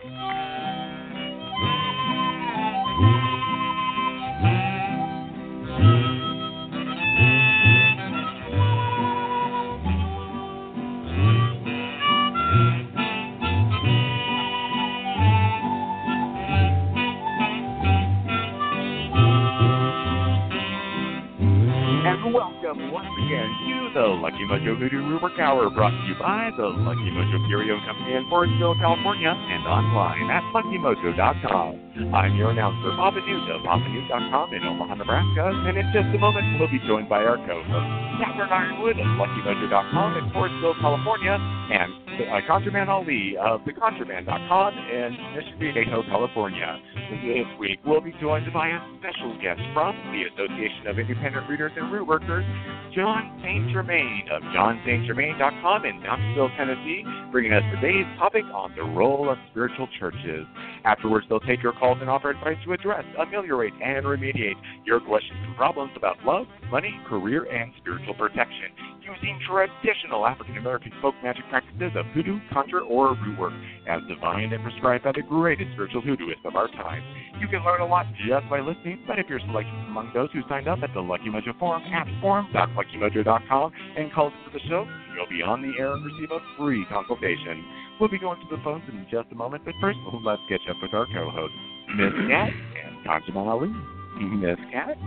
And welcome once again to the Lucky Mojo Voodoo Rubric Hour, brought to you by the Lucky Mojo Curio Company in Forestville, California, and online at LuckyMojo.com. I'm your announcer, Papa Newt of PapaNewt.com in Omaha, Nebraska, and in just a moment we'll be joined by our co-host, Catherine Ironwood of LuckyMojo.com in Forestville, California, and ConjureMan Ali of TheConjureMan.com in Mission Viejo, California. This week we'll be joined by a special guest from the Association of Independent Readers and Root Workers, John St. Germain of JohnSt.Germain.com in Knoxville, Tennessee, bringing us today's topic on the role of spiritual churches. Afterwards, they'll take your calls and offer advice to address, ameliorate, and remediate your questions and problems about love, money, career, and spiritual protection, using traditional African-American folk magic practices of hoodoo, conjure, or root work, as divined and prescribed by the greatest spiritual hoodooists of our time. You can learn a lot just by listening, but if you're selected among those who signed up at the Lucky Mojo Forum at forum.luckymojo.com and called into the show, you'll be on the air and receive a free consultation. We'll be going to the phones in just a moment, but first, let's catch up with our co-hosts, Miss Cat and ConjureMan Ali. Miss Cat?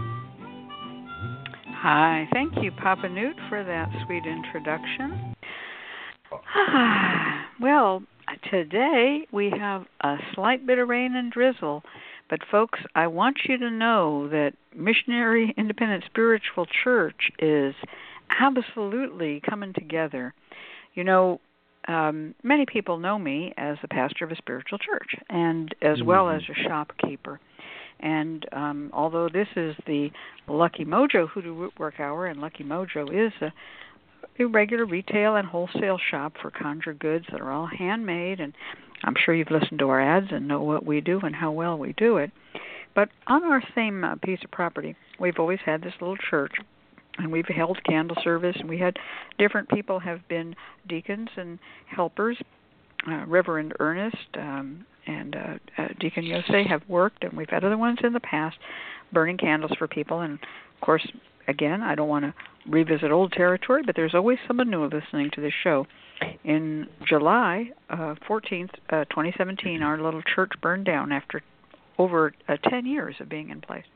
Hi. Thank you, Papa Newt, for that sweet introduction. Well, today we have a slight bit of rain and drizzle, but folks, I want you to know that Missionary Independent Spiritual Church is absolutely coming together. You know, many people know me as the pastor of a spiritual church and as well as a shopkeeper. And although this is the Lucky Mojo Hoodoo Rootwork Hour, and Lucky Mojo is a regular retail and wholesale shop for conjure goods that are all handmade, and I'm sure you've listened to our ads and know what we do and how well we do it. But on our same piece of property, we've always had this little church, and we've held candle service, and we had different people have been deacons and helpers. Reverend Ernest and Deacon Yosei have worked, and we've had other ones in the past burning candles for people. And, of course, again, I don't want to revisit old territory, but there's always someone new listening to this show. In July 14th, 2017, our little church burned down after over 10 years of being in place.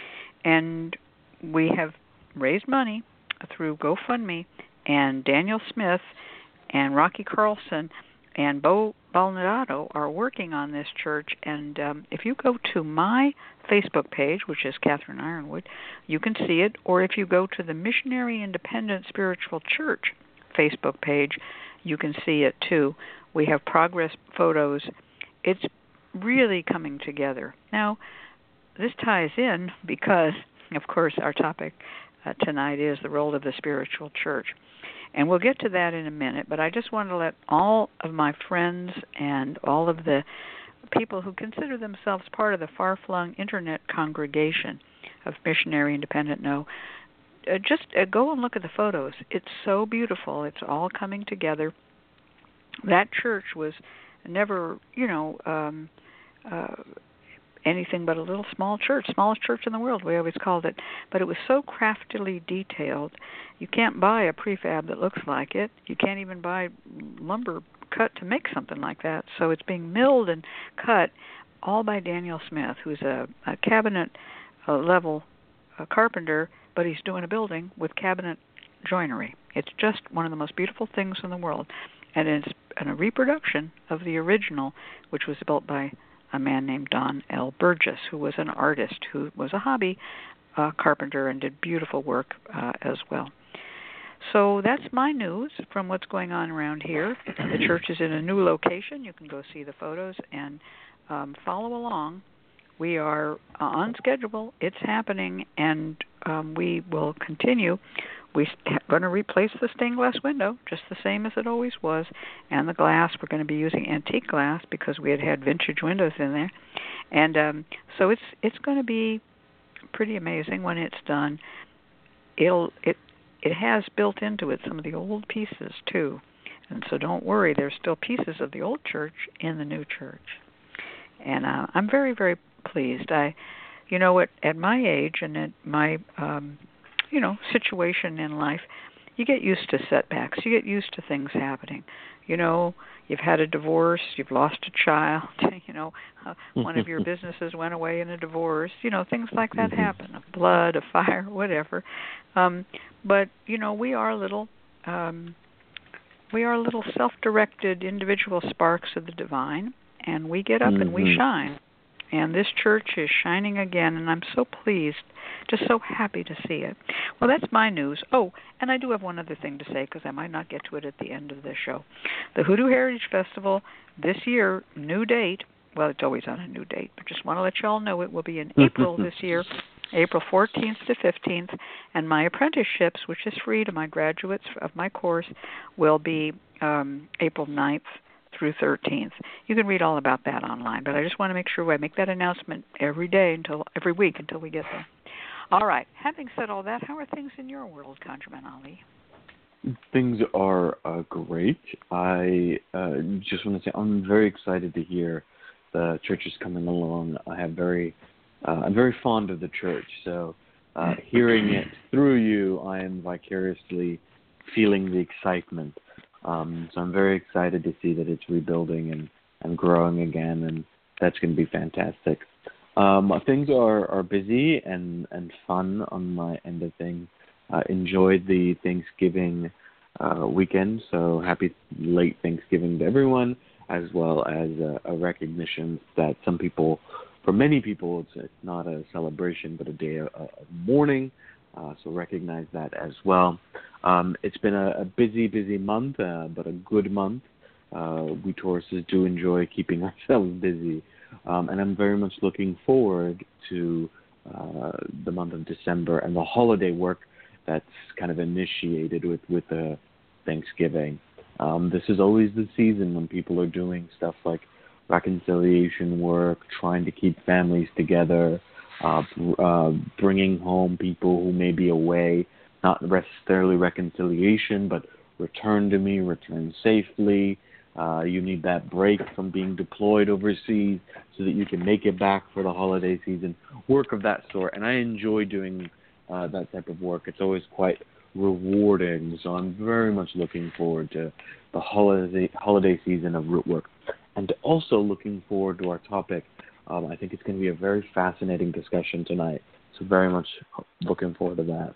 And we have raised money through GoFundMe, and Daniel Smith and Rocky Carlson and Bo Balnadato are working on this church. And if you go to my Facebook page, which is Catherine Ironwood, you can see it. Or if you go to the Missionary Independent Spiritual Church Facebook page, you can see it too. We have progress photos. It's really coming together. Now, this ties in because, of course, our topic tonight is the role of the spiritual church. And we'll get to that in a minute, but I just want to let all of my friends and all of the people who consider themselves part of the far-flung internet congregation of Missionary Independent know, just go and look at the photos. It's so beautiful. It's all coming together. That church was never, anything but a little small church, smallest church in the world, we always called it. But it was so craftily detailed. You can't buy a prefab that looks like it. You can't even buy lumber cut to make something like that. So it's being milled and cut all by Daniel Smith, who's a cabinet level carpenter, but he's doing a building with cabinet joinery. It's just one of the most beautiful things in the world. And it's a reproduction of the original, which was built by a man named Don L. Burgess, who was an artist, who was a hobby carpenter and did beautiful work as well. So that's my news from what's going on around here. The church is in a new location. You can go see the photos and follow along. We are on schedule. It's happening, and we will continue. We're going to replace the stained glass window, just the same as it always was, and the glass. We're going to be using antique glass because we had vintage windows in there. And so it's going to be pretty amazing when it's done. It has built into it some of the old pieces, too. And so don't worry, there's still pieces of the old church in the new church. And I'm very, very pleased. You know, at my age and at my, situation in life, you get used to setbacks. You get used to things happening. You know, you've had a divorce, you've lost a child, one of your businesses went away in a divorce. Things like that happen, a flood, a fire, whatever. But, we are little self-directed individual sparks of the divine, and we get up and we shine. And this church is shining again, and I'm so pleased, just so happy to see it. Well, that's my news. Oh, and I do have one other thing to say, because I might not get to it at the end of the show. The Hoodoo Heritage Festival this year, new date. Well, it's always on a new date, but just want to let you all know it will be in April this year, April 14th to 15th, and my apprenticeships, which is free to my graduates of my course, will be April 9th through 13th. You can read all about that online, but I just want to make sure I make that announcement every week until we get there. All right. Having said all that, how are things in your world, ConjureMan Ali? Things are great. I just want to say I'm very excited to hear the church is coming along. I'm very fond of the church, so hearing it through you, I am vicariously feeling the excitement. So I'm very excited to see that it's rebuilding and growing again, and that's going to be fantastic. Things are busy and fun on my end of things. Enjoyed the Thanksgiving weekend, so happy late Thanksgiving to everyone, as well as a recognition that for many people, it's not a celebration, but a day of mourning. So recognize that as well. It's been a busy month, but a good month. We Tauruses do enjoy keeping ourselves busy. And I'm very much looking forward to the month of December and the holiday work that's kind of initiated with Thanksgiving. This is always the season when people are doing stuff like reconciliation work, trying to keep families together, bringing home people who may be away, not necessarily reconciliation, but return to me, return safely. You need that break from being deployed overseas so that you can make it back for the holiday season, work of that sort. And I enjoy doing that type of work. It's always quite rewarding, so I'm very much looking forward to the holiday season of root work. And also looking forward to our topic. I think it's going to be a very fascinating discussion tonight, so very much looking forward to that.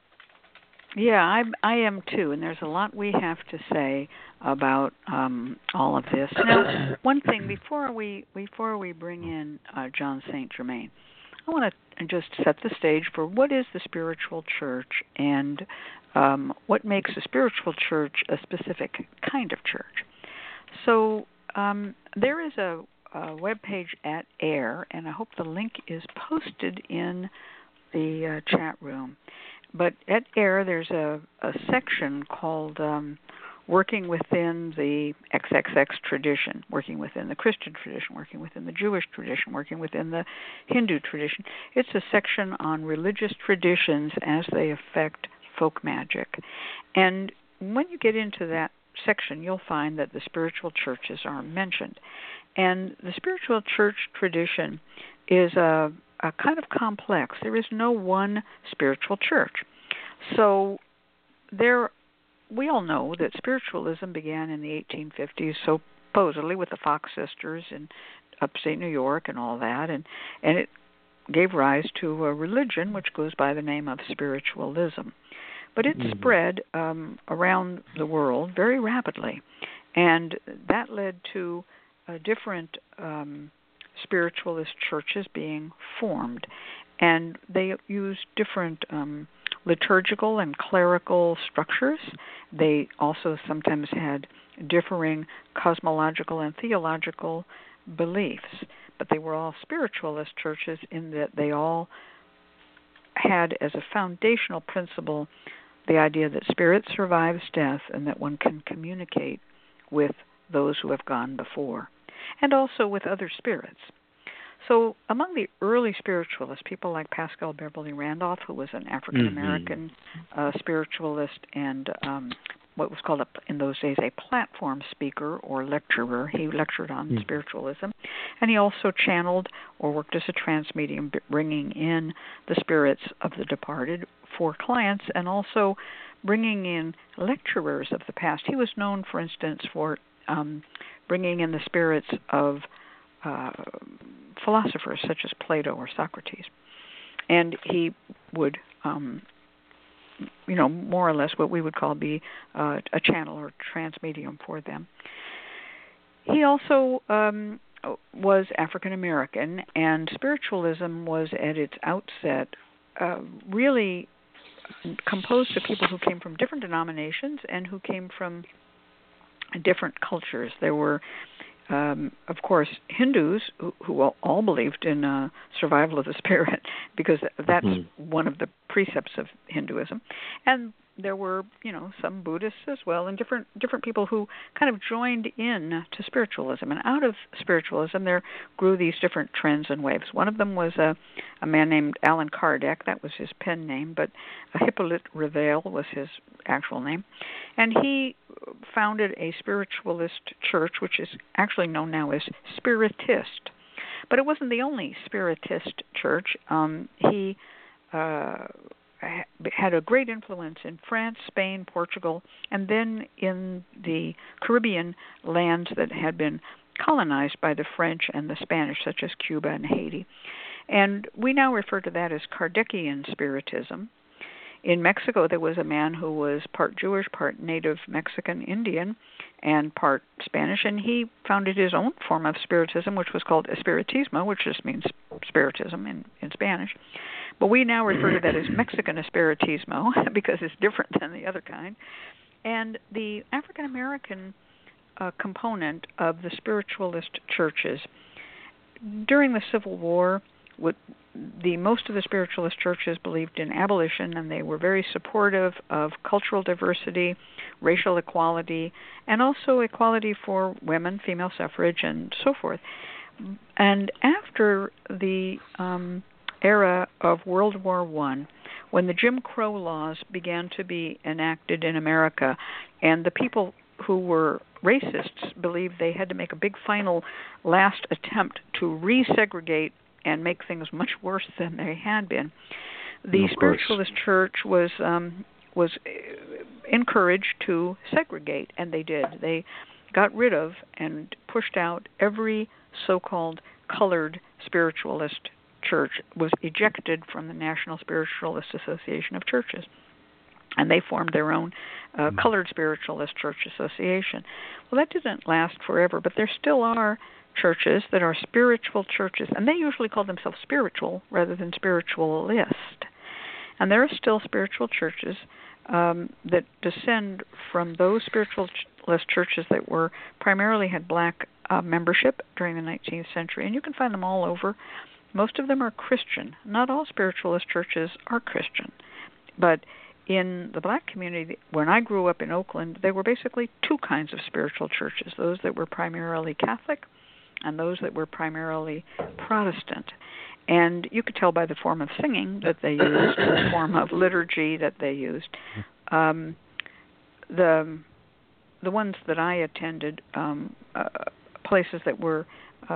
Yeah, I am too, and there's a lot we have to say about all of this. Now, one thing before we bring in John St. Germain, I want to just set the stage for what is the spiritual church and what makes a spiritual church a specific kind of church. So there is a web page at AIR, and I hope the link is posted in the chat room. But at AIR, there's a section called Working Within the XXX Tradition, working within the Christian tradition, working within the Jewish tradition, working within the Hindu tradition. It's a section on religious traditions as they affect folk magic. And when you get into that section, you'll find that the spiritual churches are mentioned. And the spiritual church tradition is a kind of complex. There is no one spiritual church. So we all know that spiritualism began in the 1850s, supposedly with the Fox sisters in upstate New York and all that, and it gave rise to a religion which goes by the name of spiritualism. But it spread around the world very rapidly, and that led to different spiritualist churches being formed, and they used different liturgical and clerical structures. They also sometimes had differing cosmological and theological beliefs, but they were all spiritualist churches in that they all had as a foundational principle the idea that spirit survives death and that one can communicate with those who have gone before, and also with other spirits. So among the early spiritualists, people like Paschal Beverly Randolph, who was an African-American spiritualist, and what was called in those days a platform speaker or lecturer. He lectured on spiritualism, and he also channeled or worked as a trance medium, bringing in the spirits of the departed for clients, and also bringing in lecturers of the past. He was known, for instance, for bringing in the spirits of philosophers such as Plato or Socrates, and he would more or less what we would call be a channel or trance medium for them. He also was African American, and spiritualism was at its outset really composed of people who came from different denominations and who came from different cultures. There were, of course, Hindus who all believed in survival of the spirit, because that's one of the precepts of Hinduism. And there were, some Buddhists as well, and different people who kind of joined in to spiritualism. And out of spiritualism, there grew these different trends and waves. One of them was a man named Allan Kardec. That was his pen name, but Hippolyte Reveil was his actual name. And he founded a spiritualist church, which is actually known now as Spiritist. But it wasn't the only Spiritist church. He had a great influence in France, Spain, Portugal, and then in the Caribbean lands that had been colonized by the French and the Spanish, such as Cuba and Haiti. And we now refer to that as Kardecian Spiritism. In Mexico, there was a man who was part Jewish, part native Mexican Indian, and part Spanish, and he founded his own form of Spiritism, which was called Espiritismo, which just means spiritism in Spanish. But we now refer to that as Mexican Espiritismo because it's different than the other kind. And the African American component of the spiritualist churches during the Civil War, most of the spiritualist churches believed in abolition, and they were very supportive of cultural diversity, racial equality, and also equality for women, female suffrage, and so forth. And after the era of World War I, when the Jim Crow laws began to be enacted in America, and the people who were racists believed they had to make a big final last attempt to resegregate and make things much worse than they had been, the spiritualist church was encouraged to segregate, and they did. They got rid of and pushed out every so-called colored spiritualist church, was ejected from the National Spiritualist Association of Churches, and they formed their own colored spiritualist church association. Well, that didn't last forever, but there still are churches that are spiritual churches, and they usually call themselves spiritual rather than spiritualist. And there are still spiritual churches that descend from those spiritualist churches that were primarily had black membership during the 19th century, and you can find them all over. Most of them are Christian. Not all spiritualist churches are Christian, but in the black community, when I grew up in Oakland, there were basically two kinds of spiritual churches, those that were primarily Catholic and those that were primarily Protestant. And you could tell by the form of singing that they used, the form of liturgy that they used. The ones that I attended, places that were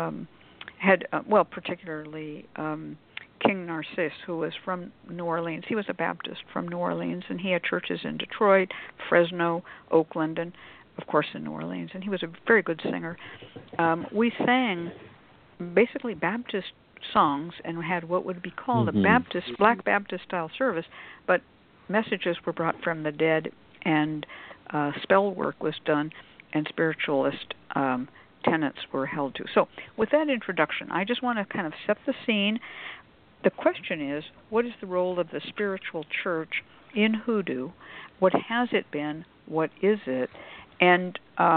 particularly King Narcisse, who was from New Orleans. He was a Baptist from New Orleans, and he had churches in Detroit, Fresno, Oakland, and of course in New Orleans, and he was a very good singer. We sang basically Baptist songs and had what would be called a Black Baptist style service, but messages were brought from the dead, and spell work was done, and spiritualist tenets were held to. So with that introduction, I just want to kind of set the scene. The question is, what is the role of the spiritual church in hoodoo? What has it been? What is it? And,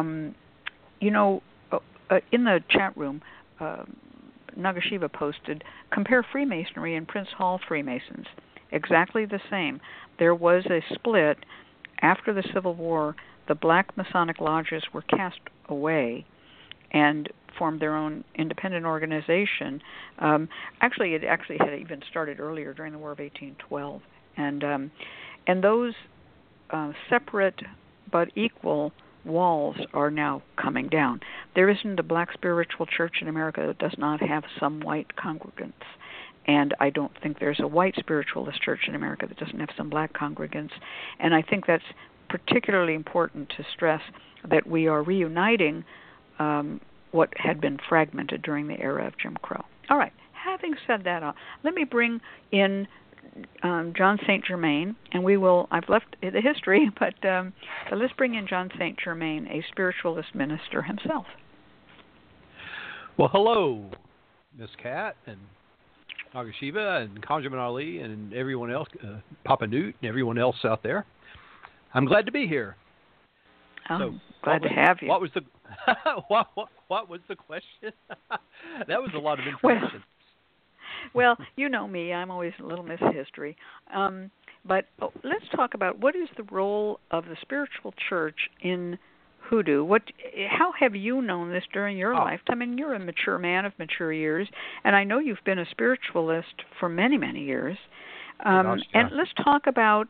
in the chat room, Nagashiva posted, compare Freemasonry and Prince Hall Freemasons. Exactly the same. There was a split. After the Civil War, the black Masonic lodges were cast away and formed their own independent organization. It had even started earlier during the War of 1812. And those separate but equal walls are now coming down. There isn't a black spiritual church in America that does not have some white congregants. And I don't think there's a white spiritualist church in America that doesn't have some black congregants. And I think that's particularly important to stress, that we are reuniting what had been fragmented during the era of Jim Crow. All right, having said that, let me bring in John St. Germain, and I've left the history, but let's bring in John St. Germain, a spiritualist minister himself. Well, hello, Miss Cat and Nagashiba and Conjurman Ali and everyone else, Papa Newt and everyone else out there. I'm glad to be here. Oh, so, glad to have you. What was the what was the question? That was a lot of information. Well, you know me. I'm always a little miss history. But let's talk about what is the role of the spiritual church in hoodoo. How have you known this during your lifetime? I mean, you're a mature man of mature years, and I know you've been a spiritualist for many, many years. And let's talk about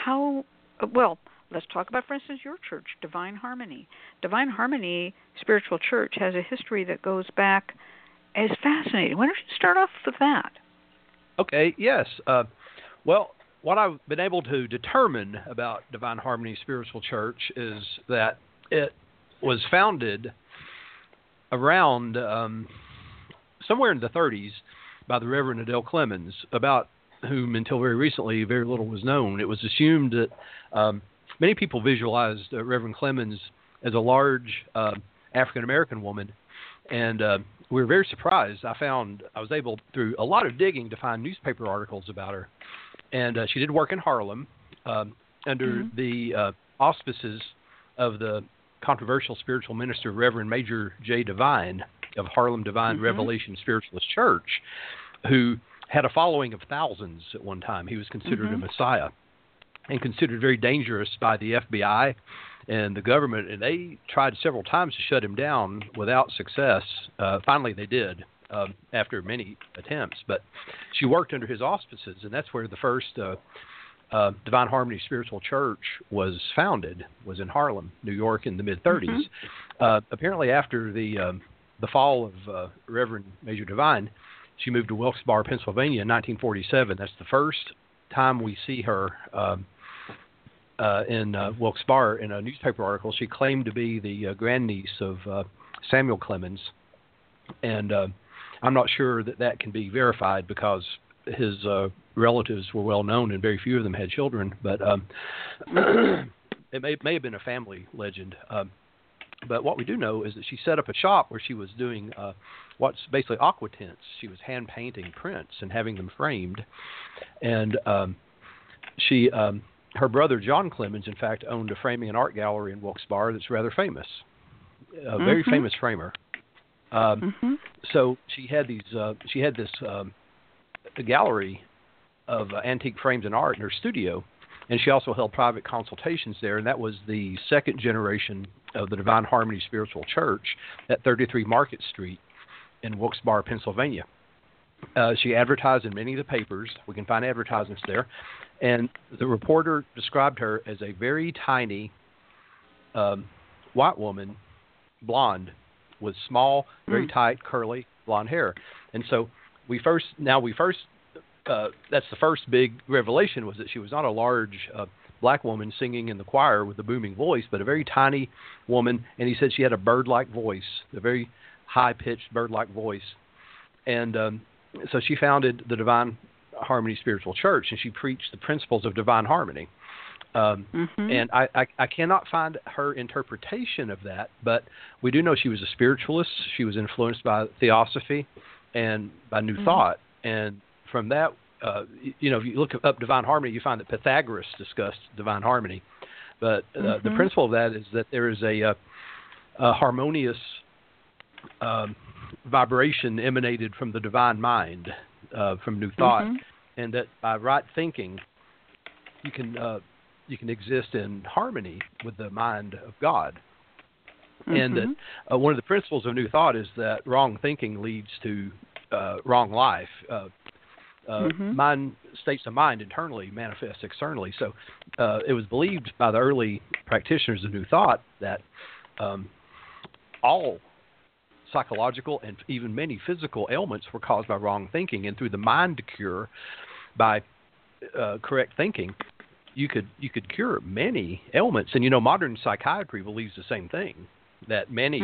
let's talk about, for instance, your church, Divine Harmony. Divine Harmony Spiritual Church has a history that goes back. It's fascinating. Why don't you start off with that? Okay, yes. Well, what I've been able to determine about Divine Harmony Spiritual Church is that it was founded around somewhere in the 30s by the Reverend Adele Clemens, about whom until very recently very little was known. It was assumed that many people visualized Reverend Clemens as a large African-American woman, and we were very surprised. I was able, through a lot of digging, to find newspaper articles about her. And she did work in Harlem under the auspices of the controversial spiritual minister, Reverend Major J. Devine of Harlem Divine Revelation Spiritualist Church, who had a following of thousands at one time. He was considered a messiah and considered very dangerous by the FBI and the government, and they tried several times to shut him down without success. Finally, they did after many attempts. But she worked under his auspices, and that's where the first Divine Harmony Spiritual Church was founded, was in Harlem, New York, in the mid-'30s. Apparently, after the fall of Reverend Major Devine, she moved to Wilkes-Barre, Pennsylvania in 1947. That's the first time we see her in Wilkes-Barre. In a newspaper article, she claimed to be the grandniece of Samuel Clemens, and I'm not sure that can be verified because his relatives were well known and very few of them had children, but it may have been a family legend. But what we do know is that she set up a shop where she was doing what's basically aqua tints. She was hand painting prints and having them framed, and her brother John Clemens, in fact, owned a framing and art gallery in Wilkes-Barre that's rather famous, a very famous framer. So she had this a gallery of antique frames and art in her studio, and she also held private consultations there, and that was the second generation of the Divine Harmony Spiritual Church at 33 Market Street in Wilkes-Barre, Pennsylvania. She advertised in many of the papers. We can find advertisements there. And the reporter described her as a very tiny white woman, blonde, with small, very tight, curly, blonde hair. And so that's the first big revelation, was that she was not a large black woman singing in the choir with a booming voice, but a very tiny woman. And he said she had a bird-like voice, a very high-pitched bird-like voice. And so she founded the Divine Harmony Spiritual Church, and she preached the principles of divine harmony. And I cannot find her interpretation of that, but we do know she was a spiritualist. She was influenced by theosophy and by New Thought. And from that, if you look up divine harmony, you find that Pythagoras discussed divine harmony. But the principle of that is that there is a harmonious vibration emanated from the divine mind, from New Thought, and that by right thinking, you can exist in harmony with the mind of God. And that one of the principles of New Thought is that wrong thinking leads to wrong life. Mind, states of mind internally manifest externally. So it was believed by the early practitioners of New Thought that all psychological and even many physical ailments were caused by wrong thinking, and through the mind cure by correct thinking, you could cure many ailments. And modern psychiatry believes the same thing, that many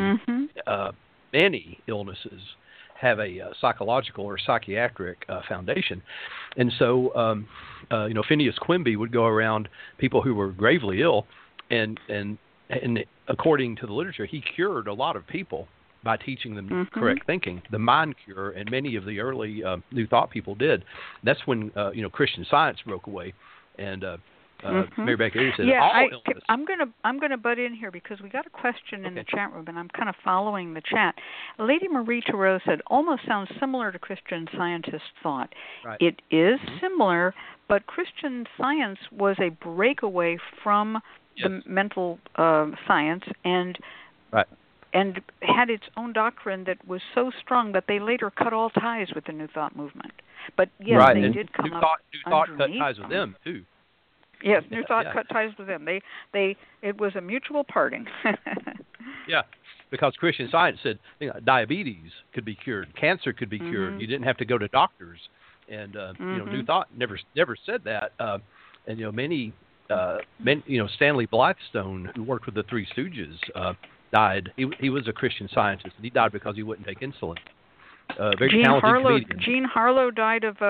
illnesses have a psychological or psychiatric foundation. And so Phineas Quimby would go around people who were gravely ill, and according to the literature, he cured a lot of people by teaching them correct thinking, the mind cure, and many of the early New Thought people did. That's when Christian Science broke away, and Mary Baker Eddy said all illness. I'm gonna butt in here because we got a question in the chat room, and I'm kind of following the chat. Lady Marie Thoreau said, "Almost sounds similar to Christian Scientist thought." Right. It is similar, but Christian Science was a breakaway from the mental science and had its own doctrine that was so strong that they later cut all ties with the New Thought movement. But yes, they did come up. New Thought cut ties with them too. Yes, New Thought cut ties with them. It was a mutual parting. Yeah, because Christian Science said diabetes could be cured, cancer could be cured. You didn't have to go to doctors, and New Thought never said that. And many, Stanley Blythestone, who worked with the Three Stooges, died. He was a Christian Scientist, and he died because he wouldn't take insulin. Very talented comedian. Jean Harlow died of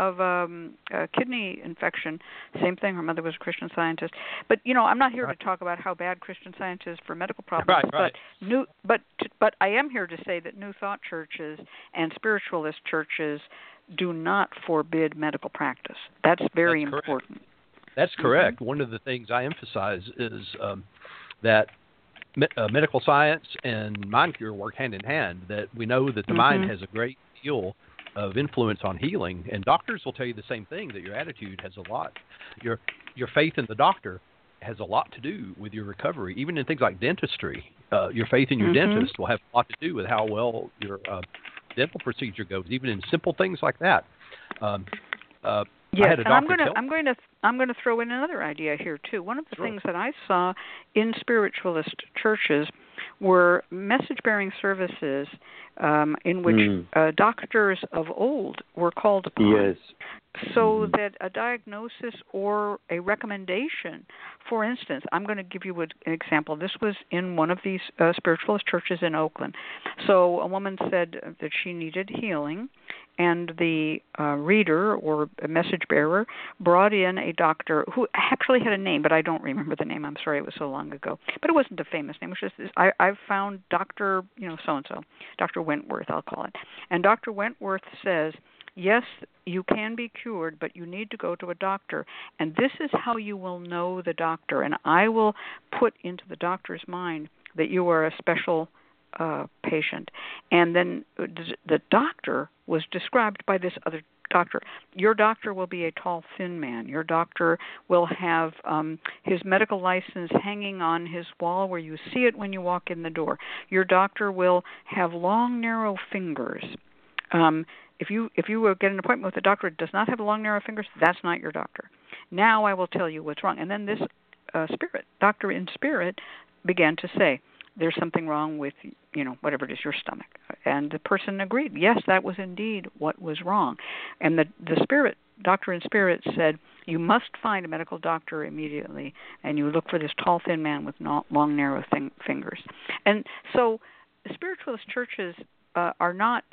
a kidney infection. Same thing. Her mother was a Christian Scientist. But I'm not here to talk about how bad Christian Science is for medical problems. Right. But I am here to say that New Thought churches and spiritualist churches do not forbid medical practice. That's very important. That's correct. One of the things I emphasize is that medical science and mind cure work hand in hand, that we know that the mind has a great deal of influence on healing, and doctors will tell you the same thing, that your attitude has a lot. Your faith in the doctor has a lot to do with your recovery. Even in things like dentistry, your faith in your dentist will have a lot to do with how well your dental procedure goes, even in simple things like that. Yes, and I'm going to throw in another idea here too. One of the things that I saw in spiritualist churches were message-bearing services in which doctors of old were called upon. So that a diagnosis or a recommendation, for instance, I'm going to give you an example. This was in one of these spiritualist churches in Oakland. So a woman said that she needed healing, and the reader or a message bearer brought in a doctor who actually had a name, but I don't remember the name. I'm sorry, it was so long ago. But it wasn't a famous name. It was just I've found Dr. so-and-so, Dr. Wentworth, I'll call it. And Dr. Wentworth says, yes, you can be cured, but you need to go to a doctor. And this is how you will know the doctor. And I will put into the doctor's mind that you are a special patient. And then the doctor was described by this other doctor. Your doctor will be a tall, thin man. Your doctor will have his medical license hanging on his wall where you see it when you walk in the door. Your doctor will have long, narrow fingers. If you get an appointment with a doctor who does not have long, narrow fingers, that's not your doctor. Now I will tell you what's wrong. And then this doctor in spirit, began to say, there's something wrong with, whatever it is, your stomach. And the person agreed. Yes, that was indeed what was wrong. And the doctor in spirit said, you must find a medical doctor immediately, and you look for this tall, thin man with long, narrow fingers. And so spiritualist churches are not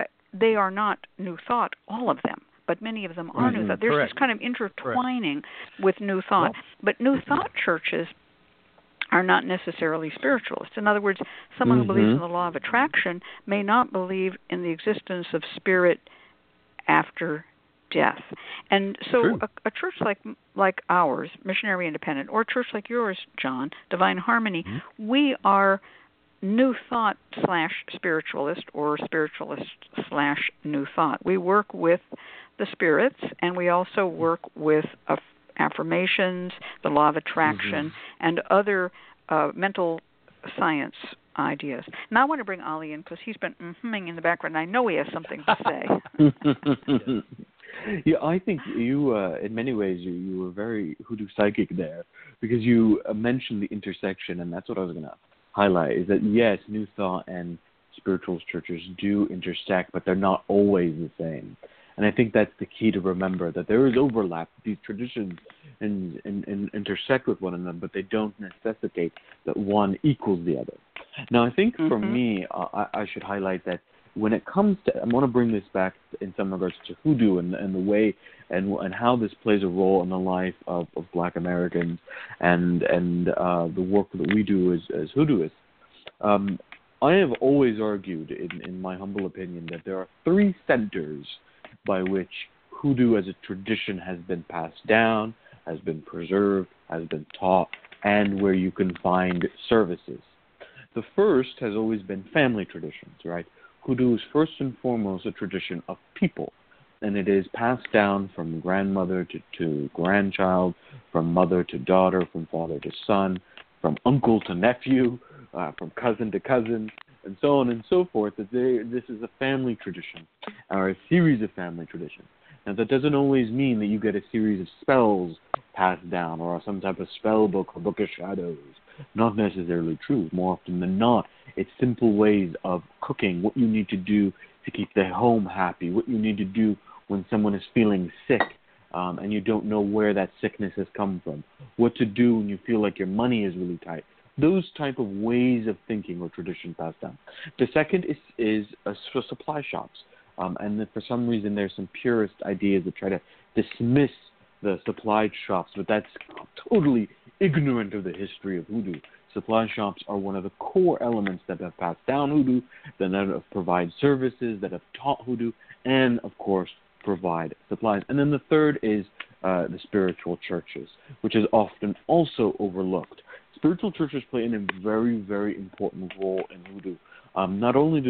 New Thought, all of them, but many of them are New Thought. There's this kind of intertwining with New Thought. But New Thought churches are not necessarily spiritualists. In other words, someone who believes in the law of attraction may not believe in the existence of spirit after death. And so a church like ours, Missionary Independent, or a church like yours, John, Divine Harmony, we are New Thought / spiritualist or spiritualist / New Thought. We work with the spirits, and we also work with affirmations, the law of attraction, and other mental science ideas. Now I want to bring Ali in because he's been humming in the background. I know he has something to say. Yeah, I think you, in many ways, you were very hoodoo psychic there because you mentioned the intersection, and that's what I was going to highlight. Is that yes, New Thought and spiritual churches do intersect, but they're not always the same. And I think that's the key to remember, that there is overlap. These traditions and intersect with one another, but they don't necessitate that one equals the other. Now, I think for me, I should highlight that when it comes to, I want to bring this back in some regards to hoodoo and the way and how this plays a role in the life of Black Americans and the work that we do as hoodooists. I have always argued, in my humble opinion, that there are three centers by which hoodoo as a tradition has been passed down, has been preserved, has been taught, and where you can find services. The first has always been family traditions, right? Hoodoo is first and foremost a tradition of people, and it is passed down from grandmother to grandchild, from mother to daughter, from father to son, from uncle to nephew, from cousin to cousin, and so on and so forth. That this is a family tradition, or a series of family traditions. Now, that doesn't always mean that you get a series of spells passed down, or some type of spell book or book of shadows. Not necessarily true. More often than not, it's simple ways of cooking, what you need to do to keep the home happy, what you need to do when someone is feeling sick and you don't know where that sickness has come from, what to do when you feel like your money is really tight. Those type of ways of thinking or tradition passed down. The second is for supply shops. And that for some reason there's some purist ideas that try to dismiss the supply shops, but that's totally ignorant of the history of hoodoo. Supply shops are one of the core elements that have passed down hoodoo, that have provide services, that have taught hoodoo, and, of course, provide supplies. And then the third is the spiritual churches, which is often also overlooked. Spiritual churches play a very, very important role in hoodoo. Not only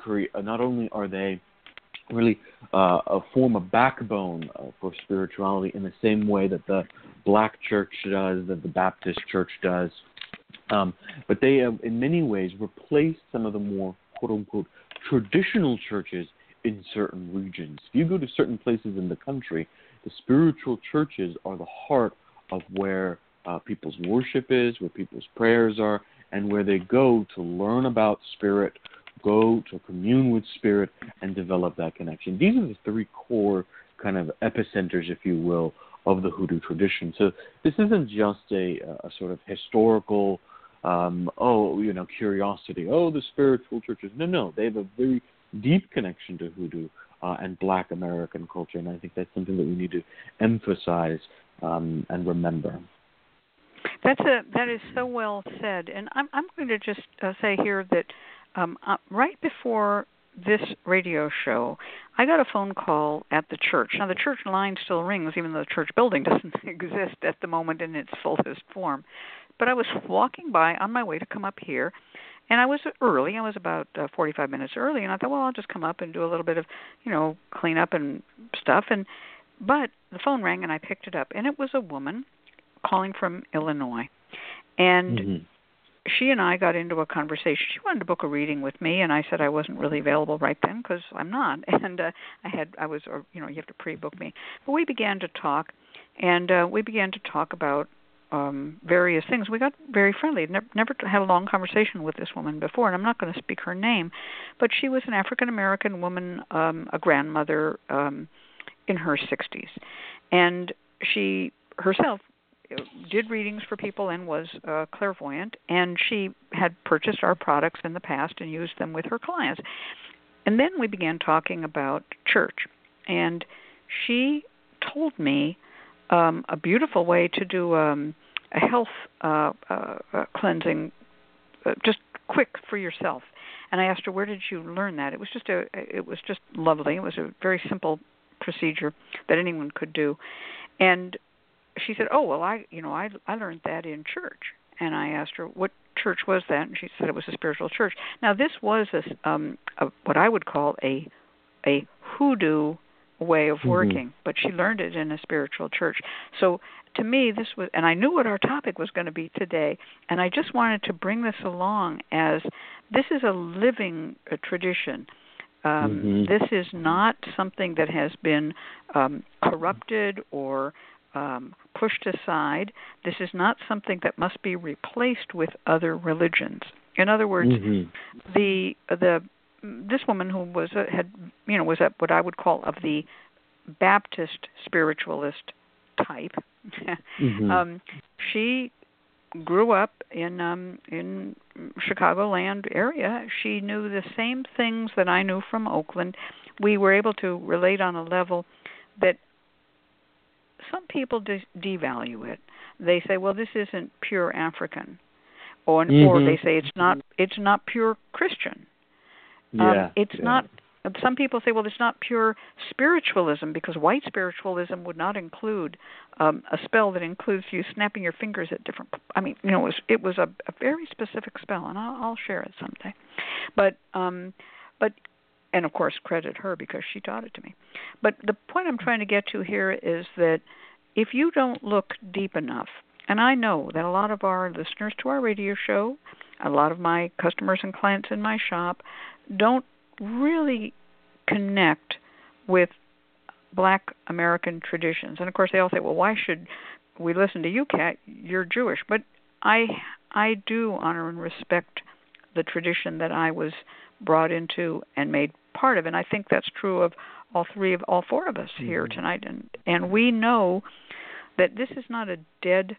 are they really form a backbone for spirituality in the same way that the Black church does, that the Baptist church does, but they have in many ways replaced some of the more quote-unquote traditional churches in certain regions. If you go to certain places in the country, the spiritual churches are the heart of where people's worship is, where people's prayers are, and where they go to learn about spirit, go to commune with spirit, and develop that connection. These are the three core kind of epicenters, if you will, of the hoodoo tradition. So this isn't just a sort of historical, curiosity. Oh, the spiritual churches. No, they have a very deep connection to hoodoo and Black American culture, and I think that's something that we need to emphasize and remember. That is so well said, and I'm going to just say here that right before this radio show, I got a phone call at the church. Now, the church line still rings, even though the church building doesn't exist at the moment in its fullest form. But I was walking by on my way to come up here, and I was early. I was about 45 minutes early, and I thought, well, I'll just come up and do a little bit of, clean up and stuff. But the phone rang, and I picked it up, and it was a woman calling from Illinois. And she and I got into a conversation. She wanted to book a reading with me, and I said I wasn't really available right then because I'm not. And you have to pre-book me. But we began to talk, and we began to talk about various things. We got very friendly. Never had a long conversation with this woman before, and I'm not going to speak her name, but she was an African-American woman, a grandmother in her 60s. And she herself did readings for people and was clairvoyant, and she had purchased our products in the past and used them with her clients. And then we began talking about church, and she told me a beautiful way to do a health cleansing, just quick for yourself. And I asked her, where did you learn that? It was just lovely. It was a very simple procedure that anyone could do. And she said, "Oh, well, I learned that in church." And I asked her, "What church was that?" And she said it was a spiritual church. Now, this was what I would call a hoodoo way of working, but she learned it in a spiritual church. So to me, this was, and I knew what our topic was going to be today, and I just wanted to bring this along as this is a living tradition. This is not something that has been corrupted or pushed aside. This is not something that must be replaced with other religions. In other words, this woman who was was at what I would call of the Baptist spiritualist type. She grew up in Chicagoland area. She knew the same things that I knew from Oakland. We were able to relate on a level that some people devalue it. They say, "Well, this isn't pure African," or they say it's not pure Christian. It's not. Some people say, well, it's not pure spiritualism because white spiritualism would not include a spell that includes you snapping your fingers at different. I mean, it was a very specific spell, and I'll share it someday. But and of course credit her because she taught it to me. But the point I'm trying to get to here is that if you don't look deep enough, and I know that a lot of our listeners to our radio show, a lot of my customers and clients in my shop don't really connect with Black American traditions. And of course they all say, well, why should we listen to you, Kat? You're Jewish. But I do honor and respect the tradition that I was brought into and made part of. And I think that's true of all four of us here tonight. And we know that this is not a dead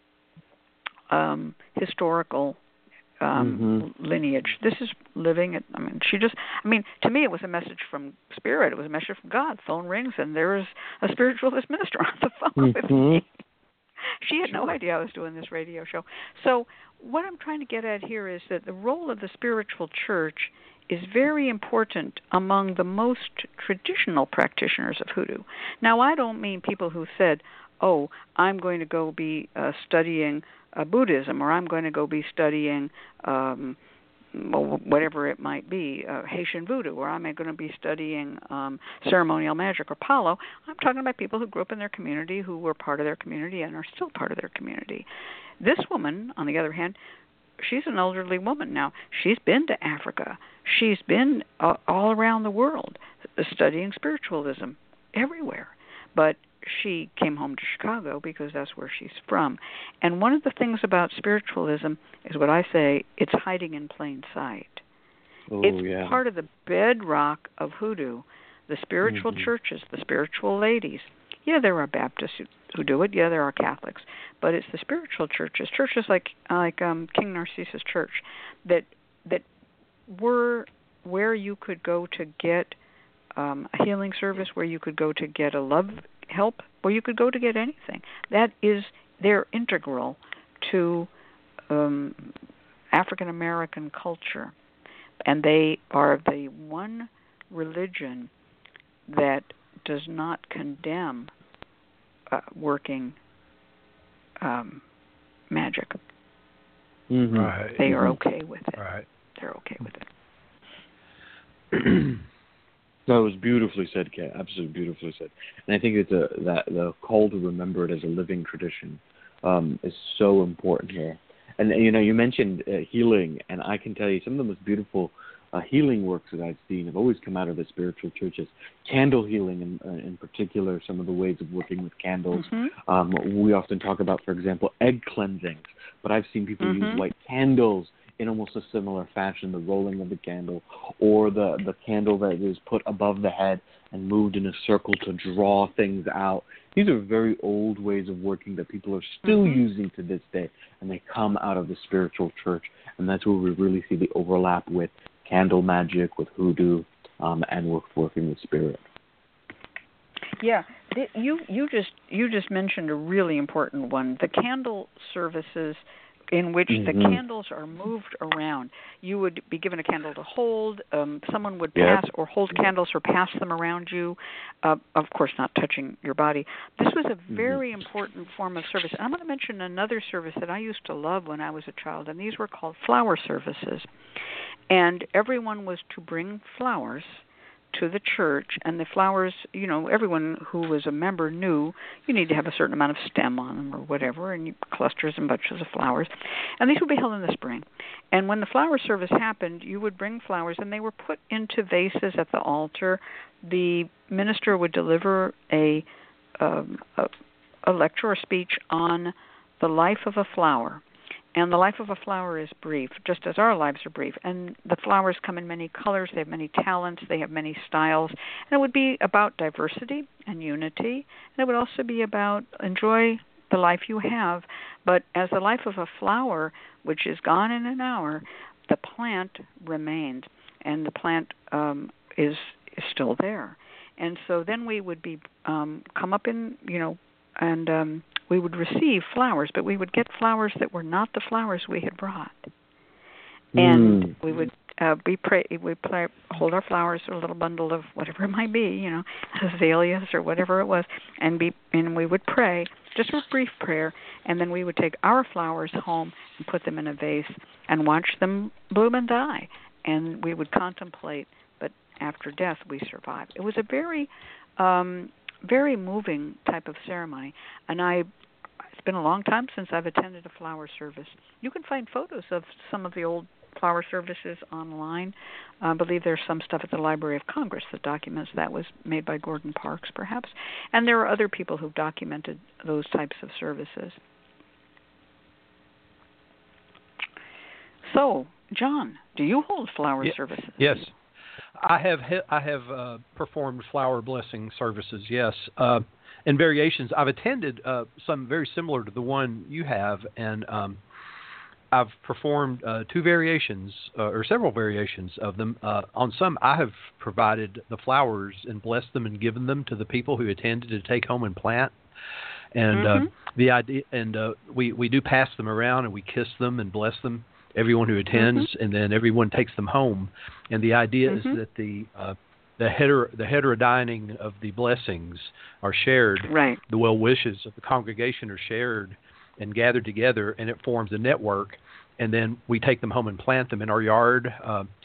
historical lineage. This is living. To me, it was a message from Spirit. It was a message from God. Phone rings, and there is a spiritualist minister on the phone with me. She had no idea I was doing this radio show. So what I'm trying to get at here is that the role of the spiritual church is very important among the most traditional practitioners of hoodoo. Now, I don't mean people who said, oh, I'm going to go be studying Buddhism, or I'm going to go be studying whatever it might be, Haitian voodoo, or I'm going to be studying ceremonial magic or Palo. I'm talking about people who grew up in their community, who were part of their community and are still part of their community. This woman, on the other hand, she's an elderly woman now. She's been to Africa. She's been all around the world studying spiritualism everywhere. But she came home to Chicago because that's where she's from. And one of the things about spiritualism is what I say, it's hiding in plain sight. It's part of the bedrock of hoodoo. The spiritual churches, the spiritual ladies. Yeah, there are Baptists who do it. Yeah, there are Catholics. But it's the spiritual churches like King Narcissus Church, that were where you could go to get a healing service, where you could go to get a love help, where you could go to get anything. They're integral to African American culture, and they are the one religion that does not condemn working magic. Right. They are okay with it. Right. They're okay with it. That was beautifully said, Kat. Absolutely beautifully said. And I think it's that the call to remember it as a living tradition is so important here. And you mentioned healing, and I can tell you some of the most beautiful healing works that I've seen have always come out of the spiritual churches. Candle healing, in particular, some of the ways of working with candles. We often talk about, for example, egg cleansings, but I've seen people use white candles in almost a similar fashion, the rolling of the candle, or the candle that is put above the head and moved in a circle to draw things out. These are very old ways of working that people are still using to this day, and they come out of the spiritual church, and that's where we really see the overlap with candle magic, with hoodoo, and with working with spirit. Yeah, you just mentioned a really important one, the candle services in which the candles are moved around. You would be given a candle to hold. Someone would pass or hold candles or pass them around you, of course not touching your body. This was a very important form of service. And I'm going to mention another service that I used to love when I was a child, and these were called flower services. And everyone was to bring flowers to the church, and the flowers, everyone who was a member knew you need to have a certain amount of stem on them or whatever, and clusters and bunches of flowers. And these would be held in the spring. And when the flower service happened, you would bring flowers, and they were put into vases at the altar. The minister would deliver a lecture or speech on the life of a flower. And the life of a flower is brief, just as our lives are brief. And the flowers come in many colors, they have many talents, they have many styles. And it would be about diversity and unity. And it would also be about enjoy the life you have. But as the life of a flower, which is gone in an hour, the plant remained. And the plant is still there. And so then we would be come up in, and we would receive flowers, but we would get flowers that were not the flowers we had brought. And we would hold our flowers, or a little bundle of whatever it might be, azaleas or whatever it was, and we would pray, just a brief prayer, and then we would take our flowers home and put them in a vase and watch them bloom and die. And we would contemplate, but after death we survive. It was a very very moving type of ceremony, and it's been a long time since I've attended a flower service. You can find photos of some of the old flower services online. I believe there's some stuff at the Library of Congress that documents that was made by Gordon Parks, perhaps, and there are other people who've documented those types of services. So, John, do you hold flower services? Yes. I have performed flower blessing services, yes, in variations. I've attended some very similar to the one you have, and I've performed two variations or several variations of them. On some, I have provided the flowers and blessed them and given them to the people who attended to take home and plant. And the idea, and we do pass them around, and we kiss them and bless them. Everyone who attends, and then everyone takes them home. And the idea is that the heterodyning of the blessings are shared. Right. The well wishes of the congregation are shared and gathered together, and it forms a network. And then we take them home and plant them in our yard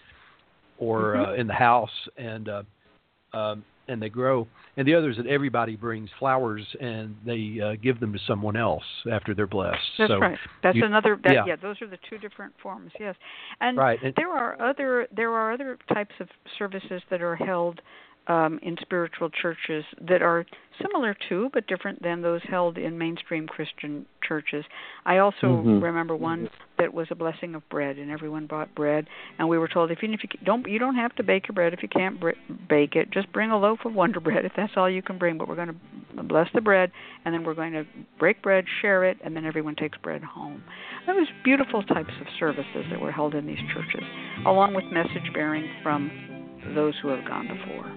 or in the house, and they grow. And the other is that everybody brings flowers, and they give them to someone else after they're blessed. That's right. That's another. Those are the two different forms. Yes, and there are other types of services that are held in spiritual churches that are similar to, but different than those held in mainstream Christian churches. I also remember one that was a blessing of bread, and everyone brought bread, and we were told if you don't have to bake your bread if you can't bake it, just bring a loaf of Wonder Bread if that's all you can bring. But we're going to bless the bread, and then we're going to break bread, share it, and then everyone takes bread home. That was beautiful types of services that were held in these churches, along with message bearing from those who have gone before.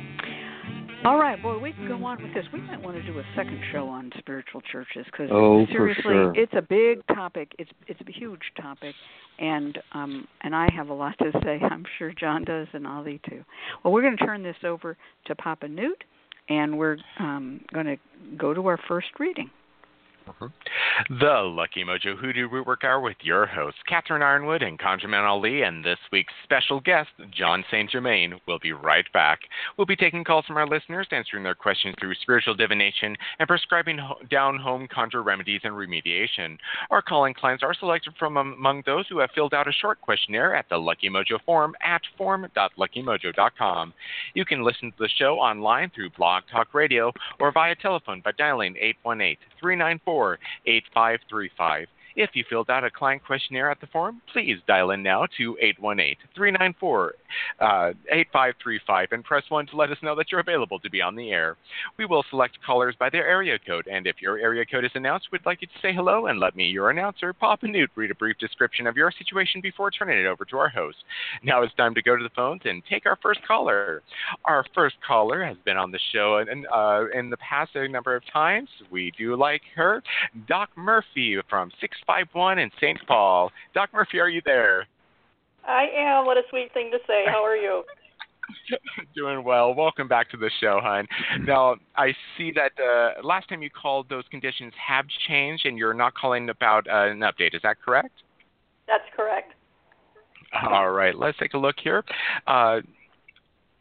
All right, boy, we can go on with this. We might want to do a second show on spiritual churches because seriously, it's a big topic. It's a huge topic, and I have a lot to say. I'm sure John does, and Ali too. Well, we're going to turn this over to Papa Newt, and we're going to go to our first reading. The Lucky Mojo Hoodoo Rootwork Hour with your hosts, Catherine Ironwood and ConjureMan Ali, and this week's special guest, John St. Germain. We'll be right back. We'll be taking calls from our listeners, answering their questions through spiritual divination, and prescribing down-home conjure remedies and remediation. Our calling clients are selected from among those who have filled out a short questionnaire at the Lucky Mojo forum at forum.luckymojo.com. You can listen to the show online through Blog Talk Radio or via telephone by dialing 818-394-8535. If you filled out a client questionnaire at the forum, please dial in now to 818-394-8535 and press 1 to let us know that you're available to be on the air. We will select callers by their area code, and if your area code is announced, we'd like you to say hello and let me, your announcer, Papa Newt, read a brief description of your situation before turning it over to our host. Now it's time to go to the phones and take our first caller. Our first caller has been on the show in the past a number of times. We do like her. Doc Murphy from 651 in St. Paul. Doc Murphy, are you there? I am. What a sweet thing to say. How are you? Doing well. Welcome back to the show, hon. Now, I see that last time you called, those conditions have changed, and you're not calling about an update. Is that correct? That's correct. All right. Let's take a look here.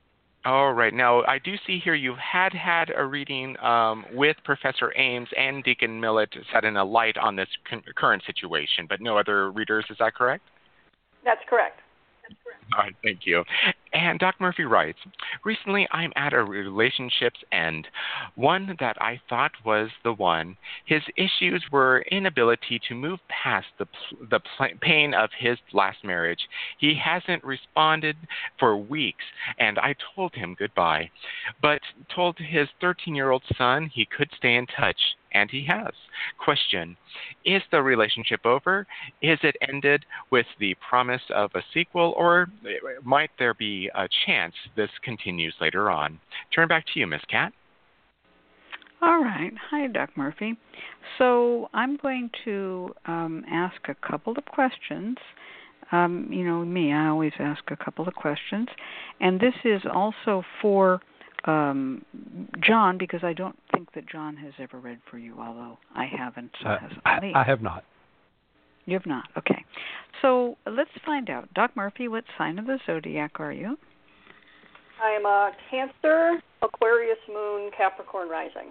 All right. Now, I do see here you had a reading with Professor Ames and Deacon Millett setting a light on this current situation, but no other readers. Is that correct? That's correct. All right, thank you. And Doc Murphy writes, recently I'm at a relationship's end, one that I thought was the one. His issues were inability to move past the pain of his last marriage. He hasn't responded for weeks, and I told him goodbye, but told his 13-year-old son he could stay in touch. And he has. Question, is the relationship over? Is it ended with the promise of a sequel, or might there be a chance this continues later on? Turn back to you, Miss Cat. All right. Hi, Doc Murphy. So I'm going to ask a couple of questions. You know me, I always ask a couple of questions. And this is also for John, because I don't think that John has ever read for you, although I haven't. So I have not. You have not. Okay. So let's find out. Doc Murphy, what sign of the zodiac are you? I'm a Cancer, Aquarius Moon, Capricorn Rising.